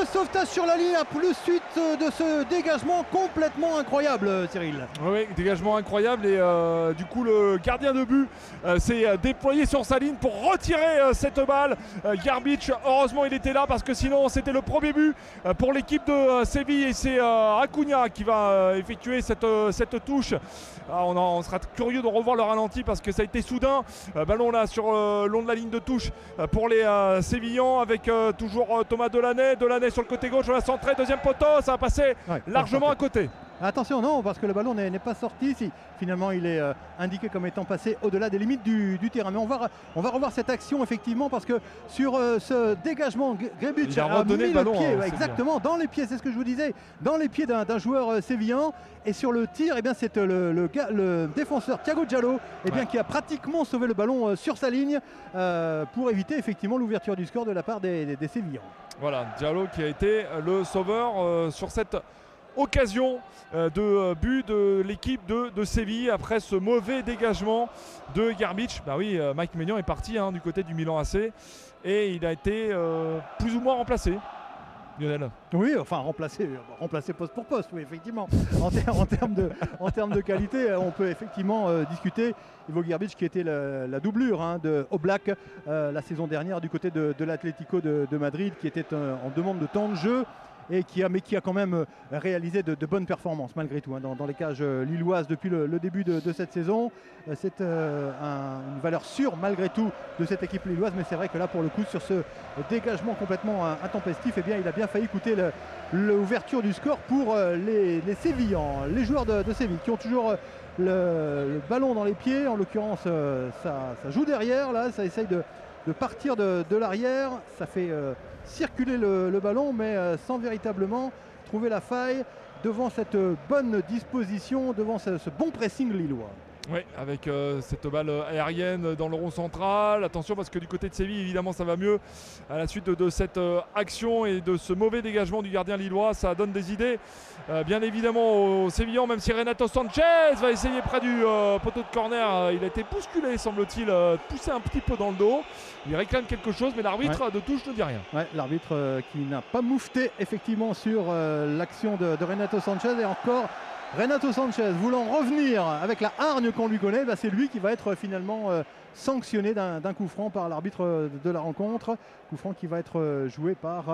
plus suite de ce dégagement complètement incroyable, Cyril. Oui, dégagement incroyable et du coup le gardien de but s'est déployé sur sa ligne pour retirer cette balle. Garbic, heureusement il était là parce que sinon c'était le premier but pour l'équipe de Séville et c'est Acuna qui va effectuer cette touche. On sera curieux de revoir le ralenti parce que ça a été soudain. Ballon là sur le long de la ligne de touche pour les Sévillans avec toujours Thomas Delaney sur le côté gauche, on a centré, deuxième poteau, ça a passé largement à côté. Attention, non, parce que le ballon n'est pas sorti. Si finalement il est indiqué comme étant passé au-delà des limites du terrain. Mais on va revoir cette action effectivement parce que sur ce dégagement, Grebic a mis le pied exactement dans les pieds, c'est ce que je vous disais, dans les pieds d'un joueur sévillan. Et sur le tir, c'est le défenseur Thiago Diallo qui a pratiquement sauvé le ballon sur sa ligne pour éviter effectivement l'ouverture du score de la part des Sévillans. Voilà, Diallo qui a été le sauveur sur cette occasion de but de l'équipe de Séville après ce mauvais dégagement de Garbic. Mike Maignan est parti du côté du Milan AC et il a été plus ou moins remplacé. Lionel. Oui, enfin remplacer poste pour poste, oui, effectivement. En termes de qualité, on peut effectivement discuter. Ivo Garbic qui était la doublure de Oblak la saison dernière du côté de l'Atlético de Madrid, qui était en demande de temps de jeu et qui a quand même réalisé de bonnes performances malgré tout dans les cages lilloises depuis le début de cette saison. C'est une valeur sûre malgré tout de cette équipe lilloise, mais c'est vrai que là pour le coup sur ce dégagement complètement intempestif, il a bien failli coûter l'ouverture du score pour les Sévillans, les joueurs de Séville qui ont toujours le ballon dans les pieds. En l'occurrence ça joue derrière, là ça essaye de partir de l'arrière, ça fait circuler le ballon mais sans véritablement trouver la faille devant cette bonne disposition, devant ce bon pressing lillois. Oui, avec cette balle aérienne dans le rond central. Attention parce que du côté de Séville, évidemment, ça va mieux à la suite de cette action et de ce mauvais dégagement du gardien lillois. Ça donne des idées, bien évidemment, aux Sévillans, même si Renato Sanchez va essayer près du poteau de corner. Il a été bousculé, semble-t-il, poussé un petit peu dans le dos. Il réclame quelque chose, mais l'arbitre de touche ne dit rien. Ouais, l'arbitre qui n'a pas moufté, effectivement, sur l'action de Renato Sanchez. Et encore Renato Sanchez voulant revenir avec la hargne qu'on lui connaît, c'est lui qui va être finalement sanctionné d'un coup franc par l'arbitre de la rencontre. Coup franc qui va être joué par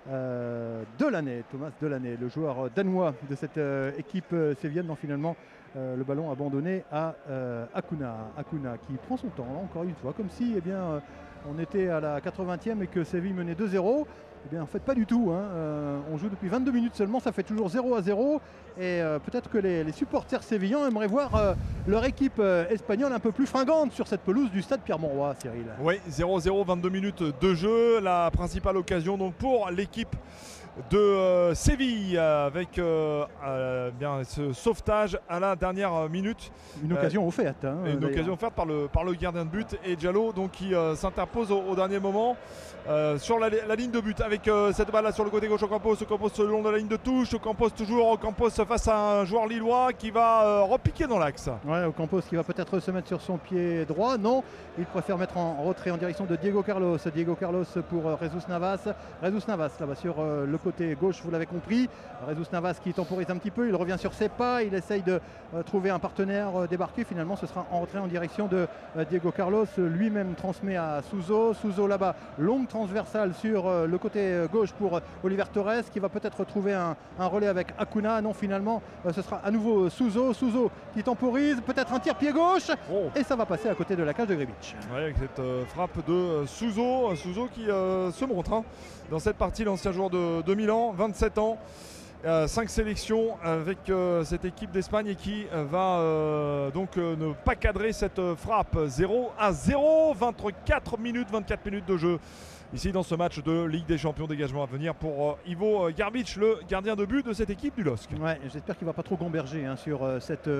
Thomas Delaney, le joueur danois de cette équipe sévienne. Non, finalement, le ballon abandonné à Acuna qui prend son temps, là, encore une fois, comme si on était à la 80e et que Séville menait 2-0. Eh bien, en fait, pas du tout. On joue depuis 22 minutes seulement, ça fait toujours 0-0. Et peut-être que les supporters sévillans aimeraient voir leur équipe espagnole un peu plus fringante sur cette pelouse du stade Pierre-Mauroy, Cyril. Oui, 0-0, 22 minutes de jeu. La principale occasion donc pour l'équipe de Séville avec ce sauvetage à la dernière minute. Une occasion offerte. Une occasion offerte par le gardien de but et Diallo donc, qui s'interpose au dernier moment sur la ligne de but avec cette balle là sur le côté gauche. Ocampos le long de la ligne de touche. Ocampos face à un joueur lillois qui va repiquer dans l'axe. Ouais, Ocampos qui va peut-être se mettre sur son pied droit. Non, il préfère mettre en retrait en direction de Diego Carlos. Diego Carlos pour Jesus Navas. Jesus Navas là-bas sur le côté gauche, vous l'avez compris. Jesus Navas qui temporise un petit peu, il revient sur ses pas, il essaye de trouver un partenaire débarqué. Finalement, ce sera en retrait en direction de Diego Carlos. Lui-même transmet à Suso. Suso là-bas, longue transversale sur le côté gauche pour Oliver Torres qui va peut-être trouver un relais avec Acuna. Non, finalement, ce sera à nouveau Suso. Suso qui temporise, peut-être un tir pied gauche et ça va passer à côté de la cage de Grbić. Ouais, avec cette frappe de Suso. Suso qui se montre dans cette partie, l'ancien joueur de Milan, 27 ans. 5 sélections avec cette équipe d'Espagne et qui va donc ne pas cadrer cette frappe. 0-0, 24 minutes de jeu ici dans ce match de Ligue des Champions. Dégagement à venir pour Ivo Grbić, le gardien de but de cette équipe du LOSC. Ouais, j'espère qu'il ne va pas trop gamberger sur cette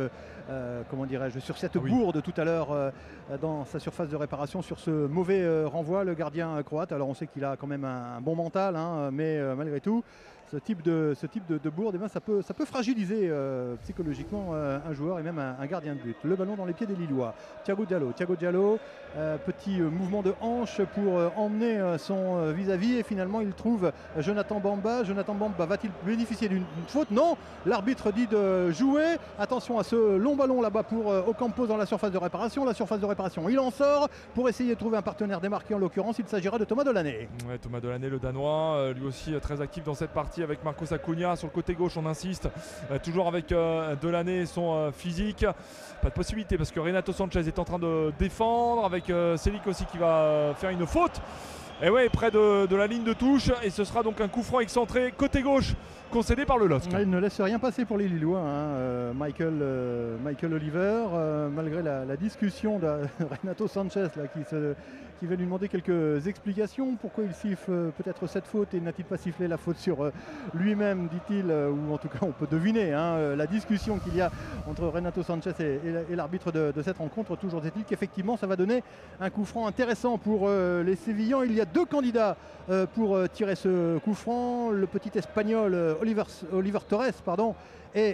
bourde tout à l'heure dans sa surface de réparation sur ce mauvais renvoi, le gardien croate. Alors on sait qu'il a quand même un bon mental, mais malgré tout ce type de bourde, ça peut fragiliser psychologiquement un joueur et même un gardien de but. Le ballon dans les pieds des Lillois. Thiago Diallo, petit mouvement de hanche pour emmener son vis-à-vis et finalement il trouve Jonathan Bamba. Jonathan Bamba va-t-il bénéficier d'une faute? Non, l'arbitre dit de jouer. Attention à ce long ballon là-bas pour Ocampos dans la surface de réparation. Il en sort pour essayer de trouver un partenaire démarqué. En l'occurrence, il s'agira de Thomas Delaney. Ouais, Thomas Delaney, le Danois, lui aussi très actif dans cette partie avec Marcos Acuna sur le côté gauche. On insiste toujours avec Delaney et son physique. Pas de possibilité parce que Renato Sanchez est en train de défendre avec Selic aussi qui va faire une faute. Et ouais, près de la ligne de touche et ce sera donc un coup franc excentré côté gauche concédé par le LOSC. Il ne laisse rien passer pour les Lillois, Michael Oliver, malgré la discussion de Renato Sanchez là, qui va lui demander quelques explications. Pourquoi il siffle peut-être cette faute et n'a-t-il pas sifflé la faute sur lui-même, dit-il, ou en tout cas on peut deviner la discussion qu'il y a entre Renato Sanchez et l'arbitre de cette rencontre. Toujours est-il qu'effectivement ça va donner un coup franc intéressant pour les Sévillans. Il y a 2 candidats pour tirer ce coup franc, le petit espagnol Oliver Torres et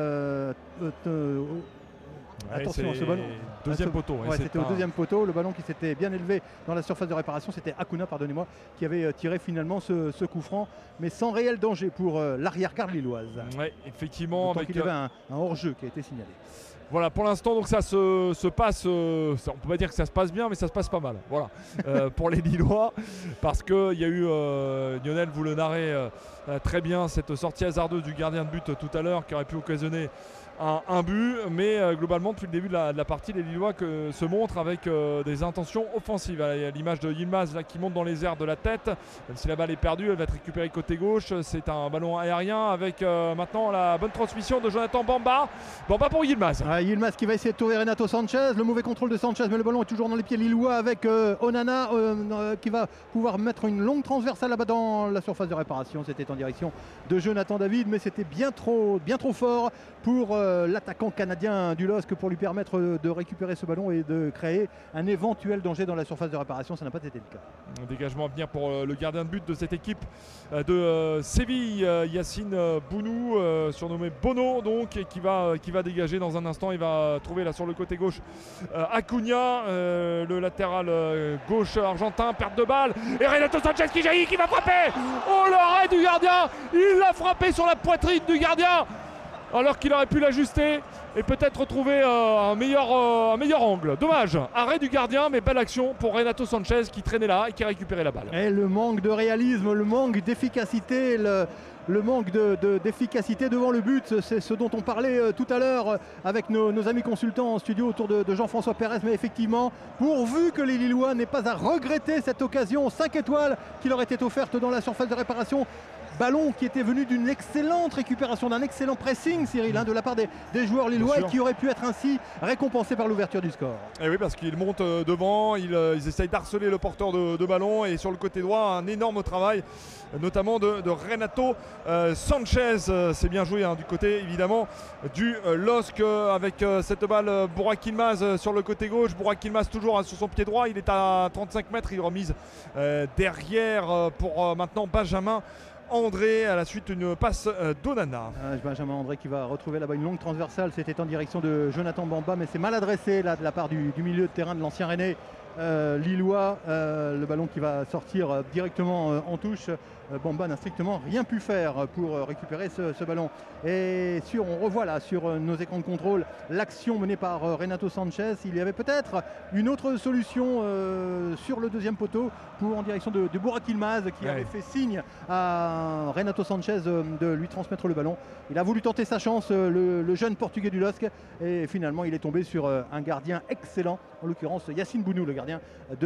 attention à ce ballon. Deuxième poteau. C'était au deuxième poteau. Le ballon qui s'était bien élevé dans la surface de réparation, c'était Acuna, pardonnez-moi, qui avait tiré finalement ce coup franc, mais sans réel danger pour l'arrière-garde lilloise. Oui, effectivement. Il y avait un hors-jeu qui a été signalé. Voilà, pour l'instant, donc ça se passe. On peut pas dire que ça se passe bien, mais ça se passe pas mal. Voilà, pour les Lillois, parce que il y a eu Lionel, vous le narrez très bien, cette sortie hasardeuse du gardien de but tout à l'heure qui aurait pu occasionner un but, mais globalement depuis le début de la partie, les Lillois se montrent avec des intentions offensives. Il y a l'image de Yilmaz là, qui monte dans les airs de la tête, même si la balle est perdue, elle va être récupérée côté gauche. C'est un ballon aérien avec maintenant la bonne transmission de Jonathan Bamba pour Yilmaz. Yilmaz qui va essayer de trouver Renato Sanchez, le mauvais contrôle de Sanchez, mais le ballon est toujours dans les pieds lillois avec Onana qui va pouvoir mettre une longue transversale là-bas dans la surface de réparation. C'était en direction de Jonathan David, mais c'était bien trop fort pour l'attaquant canadien du LOSC pour lui permettre de récupérer ce ballon et de créer un éventuel danger dans la surface de réparation. Ça n'a pas été le cas. Un dégagement à venir pour le gardien de but de cette équipe de Séville, Yacine Bounou, surnommé Bono, donc, et qui va dégager dans un instant. Il va trouver là sur le côté gauche Acuna, le latéral gauche argentin, perte de balle, et Renato Sanchez qui jaillit, qui va frapper. Oh, l'arrêt du gardien, il l'a frappé sur la poitrine du gardien alors qu'il aurait pu l'ajuster. et peut-être trouver un meilleur angle. Dommage, arrêt du gardien, mais belle action pour Renato Sanchez qui traînait là et qui a récupéré la balle. Et le manque de réalisme, le manque d'efficacité, le manque d'efficacité devant le but, c'est ce dont on parlait tout à l'heure avec nos amis consultants en studio autour de Jean-François Pérez. Mais effectivement, pourvu que les Lillois n'aient pas à regretter cette occasion 5 étoiles qui leur était offerte dans la surface de réparation. Ballon qui était venu d'une excellente récupération, d'un excellent pressing, Cyril, de la part des joueurs lillois, et qui aurait pu être ainsi récompensé par l'ouverture du score. Et oui, parce qu'ils montent devant, ils essayent d'harceler le porteur de ballon, et sur le côté droit, un énorme travail, notamment de Renato Sanchez. C'est bien joué du côté, évidemment, du LOSC avec cette balle. Burak Yilmaz sur le côté gauche. Burak Yilmaz toujours sur son pied droit. Il est à 35 mètres, il remise derrière pour maintenant Benjamin André, à la suite d'une passe d'Onana. Benjamin André qui va retrouver là-bas une longue transversale. C'était en direction de Jonathan Bamba, mais c'est mal adressé là de la part du milieu de terrain de l'ancien Rennais lillois. Le ballon qui va sortir directement en touche. Bamba n'a strictement rien pu faire pour récupérer ce ballon. Et on revoit là sur nos écrans de contrôle l'action menée par Renato Sanchez. Il y avait peut-être une autre solution sur le deuxième poteau en direction de Burak Yilmaz qui avait fait signe à Renato Sanchez de lui transmettre le ballon. Il a voulu tenter sa chance, le jeune portugais du LOSC, et finalement il est tombé sur un gardien excellent, en l'occurrence Yacine Bounou, le gardien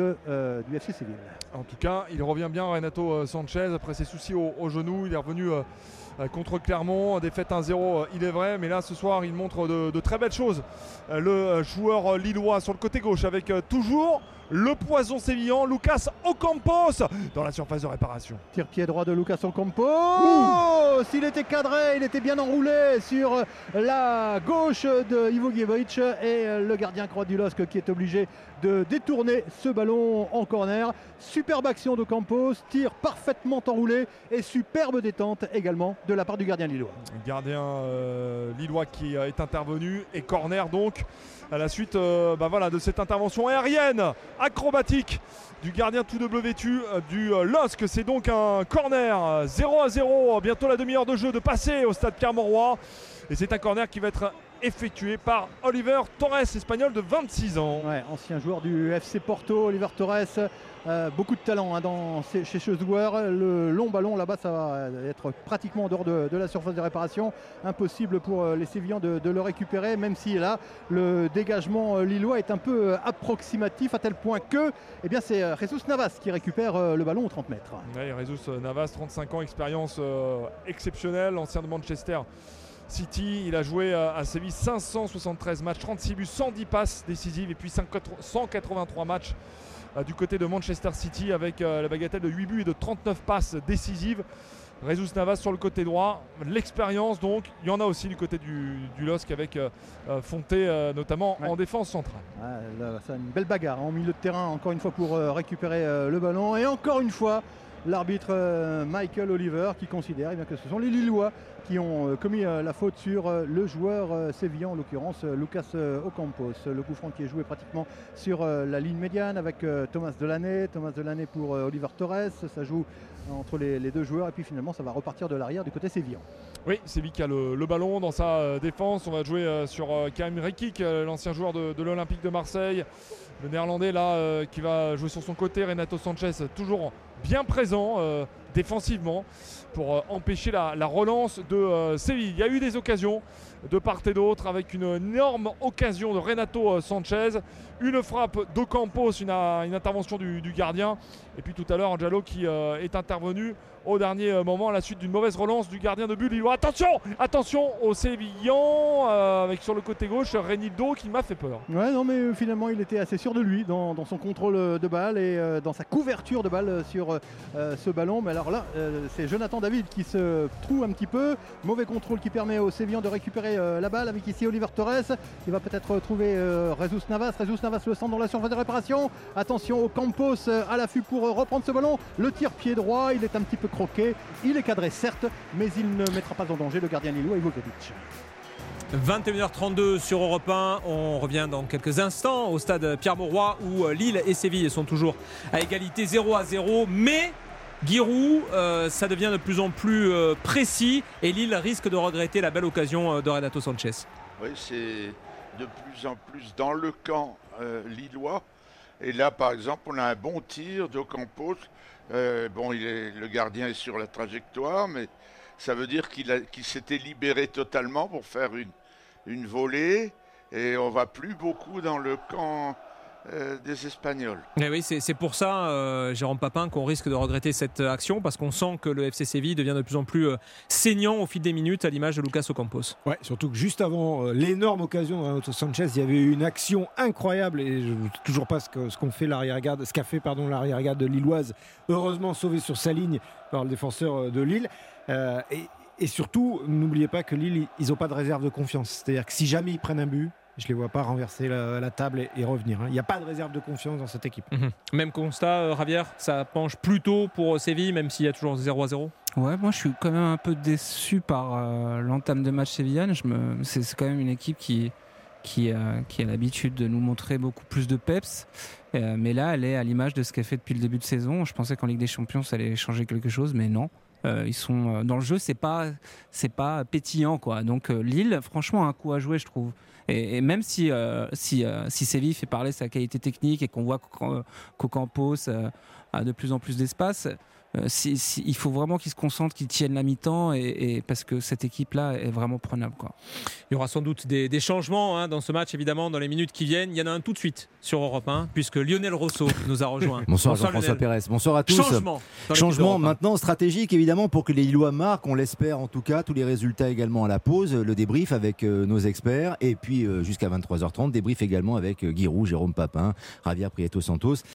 du FC Séville. En tout cas, il revient bien, Renato Sanchez, après ses soucis au genou. Il est revenu contre Clermont, défaite 1-0, il est vrai, mais là ce soir il montre de très belles choses. Le joueur lillois sur le côté gauche avec toujours le poison sévillan, Lucas Ocampos dans la surface de réparation. Tire-pied droit de Lucas Ocampos. S'il était cadré, il était bien enroulé sur la gauche de Ivo Gievovich, et le gardien croate du LOSC qui est obligé de détourner ce ballon en corner. Superbe action d'Ocampos, tir parfaitement enroulé et superbe détente également de la part du gardien lillois. Gardien lillois qui est intervenu, et corner donc à la suite de cette intervention aérienne acrobatique du gardien tout double vêtu du LOSC. C'est donc un corner 0-0, bientôt la demi-heure de jeu de passer au stade Pierre-Mauroy, et c'est un corner qui va être effectué par Oliver Torres, espagnol de 26 ans. Ouais, ancien joueur du FC Porto, Oliver Torres. Beaucoup de talent chez ce joueur. Le long ballon là-bas, ça va être pratiquement en dehors de la surface de réparation. Impossible pour les Sévillans de le récupérer, même si là le dégagement lillois est un peu approximatif, à tel point que c'est Jesus Navas qui récupère le ballon aux 30 mètres. Ouais, Jesus Navas, 35 ans, expérience exceptionnelle, ancien de Manchester City. Il a joué à Séville 573 matchs, 36 buts, 110 passes décisives, et puis 183 matchs du côté de Manchester City avec la bagatelle de 8 buts et de 39 passes décisives. Jesus Navas sur le côté droit, l'expérience donc, il y en a aussi du côté du LOSC avec Fonté notamment en défense centrale. C'est une belle bagarre en milieu de terrain, encore une fois pour récupérer le ballon, et encore une fois l'arbitre Michael Oliver qui considère que ce sont les Lillois qui ont commis la faute sur le joueur sévillan, en l'occurrence Lucas Ocampos. Le coup franc qui est joué pratiquement sur la ligne médiane avec Thomas Delaney pour Oliver Torres. Ça joue entre les deux joueurs, et puis finalement ça va repartir de l'arrière du côté sévillan. Oui, Séville qui a le ballon dans sa défense. On va jouer sur Karim Rekik, l'ancien joueur de l'Olympique de Marseille. Le néerlandais là qui va jouer sur son côté. Renato Sanchez toujours bien présent défensivement pour empêcher la relance de Séville. Il y a eu des occasions de part et d'autre, avec une énorme occasion de Renato Sanchez, une frappe d'Ocampos, une intervention du gardien, et puis tout à l'heure Angelo qui est intervenu au dernier moment à la suite d'une mauvaise relance du gardien de but lillois. Attention aux Sévillans avec sur le côté gauche Renildo qui m'a fait peur. Ouais, non, mais finalement il était assez sûr de lui dans son contrôle de balle et dans sa couverture de balle sur ce ballon. Mais alors là c'est Jonathan David qui se trouve un petit peu. Mauvais contrôle qui permet aux Sévillans de récupérer la balle avec ici Oliver Torres. Il va peut-être trouver Jesus Navas le centre dans la surface de réparation. Attention Ocampos à l'affût pour reprendre ce ballon. Le tir pied droit, il est un petit peu croqué, il est cadré certes, mais il ne mettra pas en danger le gardien lillois Ivo Gievovich. 21h32 sur Europe 1. On revient dans quelques instants au stade Pierre-Mauroy où Lille et Séville sont toujours à égalité 0-0, mais Giroud, ça devient de plus en plus précis et Lille risque de regretter la belle occasion de Renato Sanchez. Oui, c'est de plus en plus dans le camp lillois. Et là, par exemple, on a un bon tir d'Ocampos. Le gardien est sur la trajectoire, mais ça veut dire qu'il s'était libéré totalement pour faire une volée. Et on ne va plus beaucoup dans le camp des Espagnols. Et oui, c'est pour ça, Jérôme Papin, qu'on risque de regretter cette action, parce qu'on sent que le FC Séville devient de plus en plus saignant au fil des minutes, à l'image de Lucas Ocampos. Ouais, surtout que juste avant l'énorme occasion de Renato Sanchez, il y avait eu une action incroyable, et je ne sais toujours pas ce qu'a fait l'arrière-garde de Lilloise, heureusement sauvé sur sa ligne par le défenseur de Lille. Et surtout, n'oubliez pas que Lille, ils n'ont pas de réserve de confiance. C'est-à-dire que si jamais ils prennent un but, je ne les vois pas renverser la table et revenir. Il n'y a pas de réserve de confiance dans cette équipe. Même constat, Javier, ça penche plutôt pour Séville, même s'il y a toujours 0-0. Ouais, moi je suis quand même un peu déçu par l'entame de match sévillane. C'est quand même une équipe qui a l'habitude de nous montrer beaucoup plus de peps. Mais là, elle est à l'image de ce qu'elle fait depuis le début de saison. Je pensais qu'en Ligue des Champions, ça allait changer quelque chose, mais non. Ils sont dans le jeu, c'est pas pétillant, quoi. Donc Lille, franchement, a un coup à jouer, je trouve. Et même si Séville fait parler sa qualité technique et qu'on voit qu'Ocampos a de plus en plus d'espace, il faut vraiment qu'ils se concentrent, qu'ils tiennent la mi-temps, et parce que cette équipe-là est vraiment prenable, quoi. Il y aura sans doute des changements dans ce match, évidemment, dans les minutes qui viennent. Il y en a un tout de suite sur Europe 1, puisque Lionel Rosso nous a rejoint. Bonsoir Jean-François Pérez. Bonsoir à tous. Changement maintenant stratégique, évidemment, pour que les Lillois marquent. On l'espère en tout cas. Tous les résultats également à la pause. Le débrief avec nos experts. Et puis jusqu'à 23h30, débrief également avec Giroud, Jérôme Papin, Javier Prieto Santos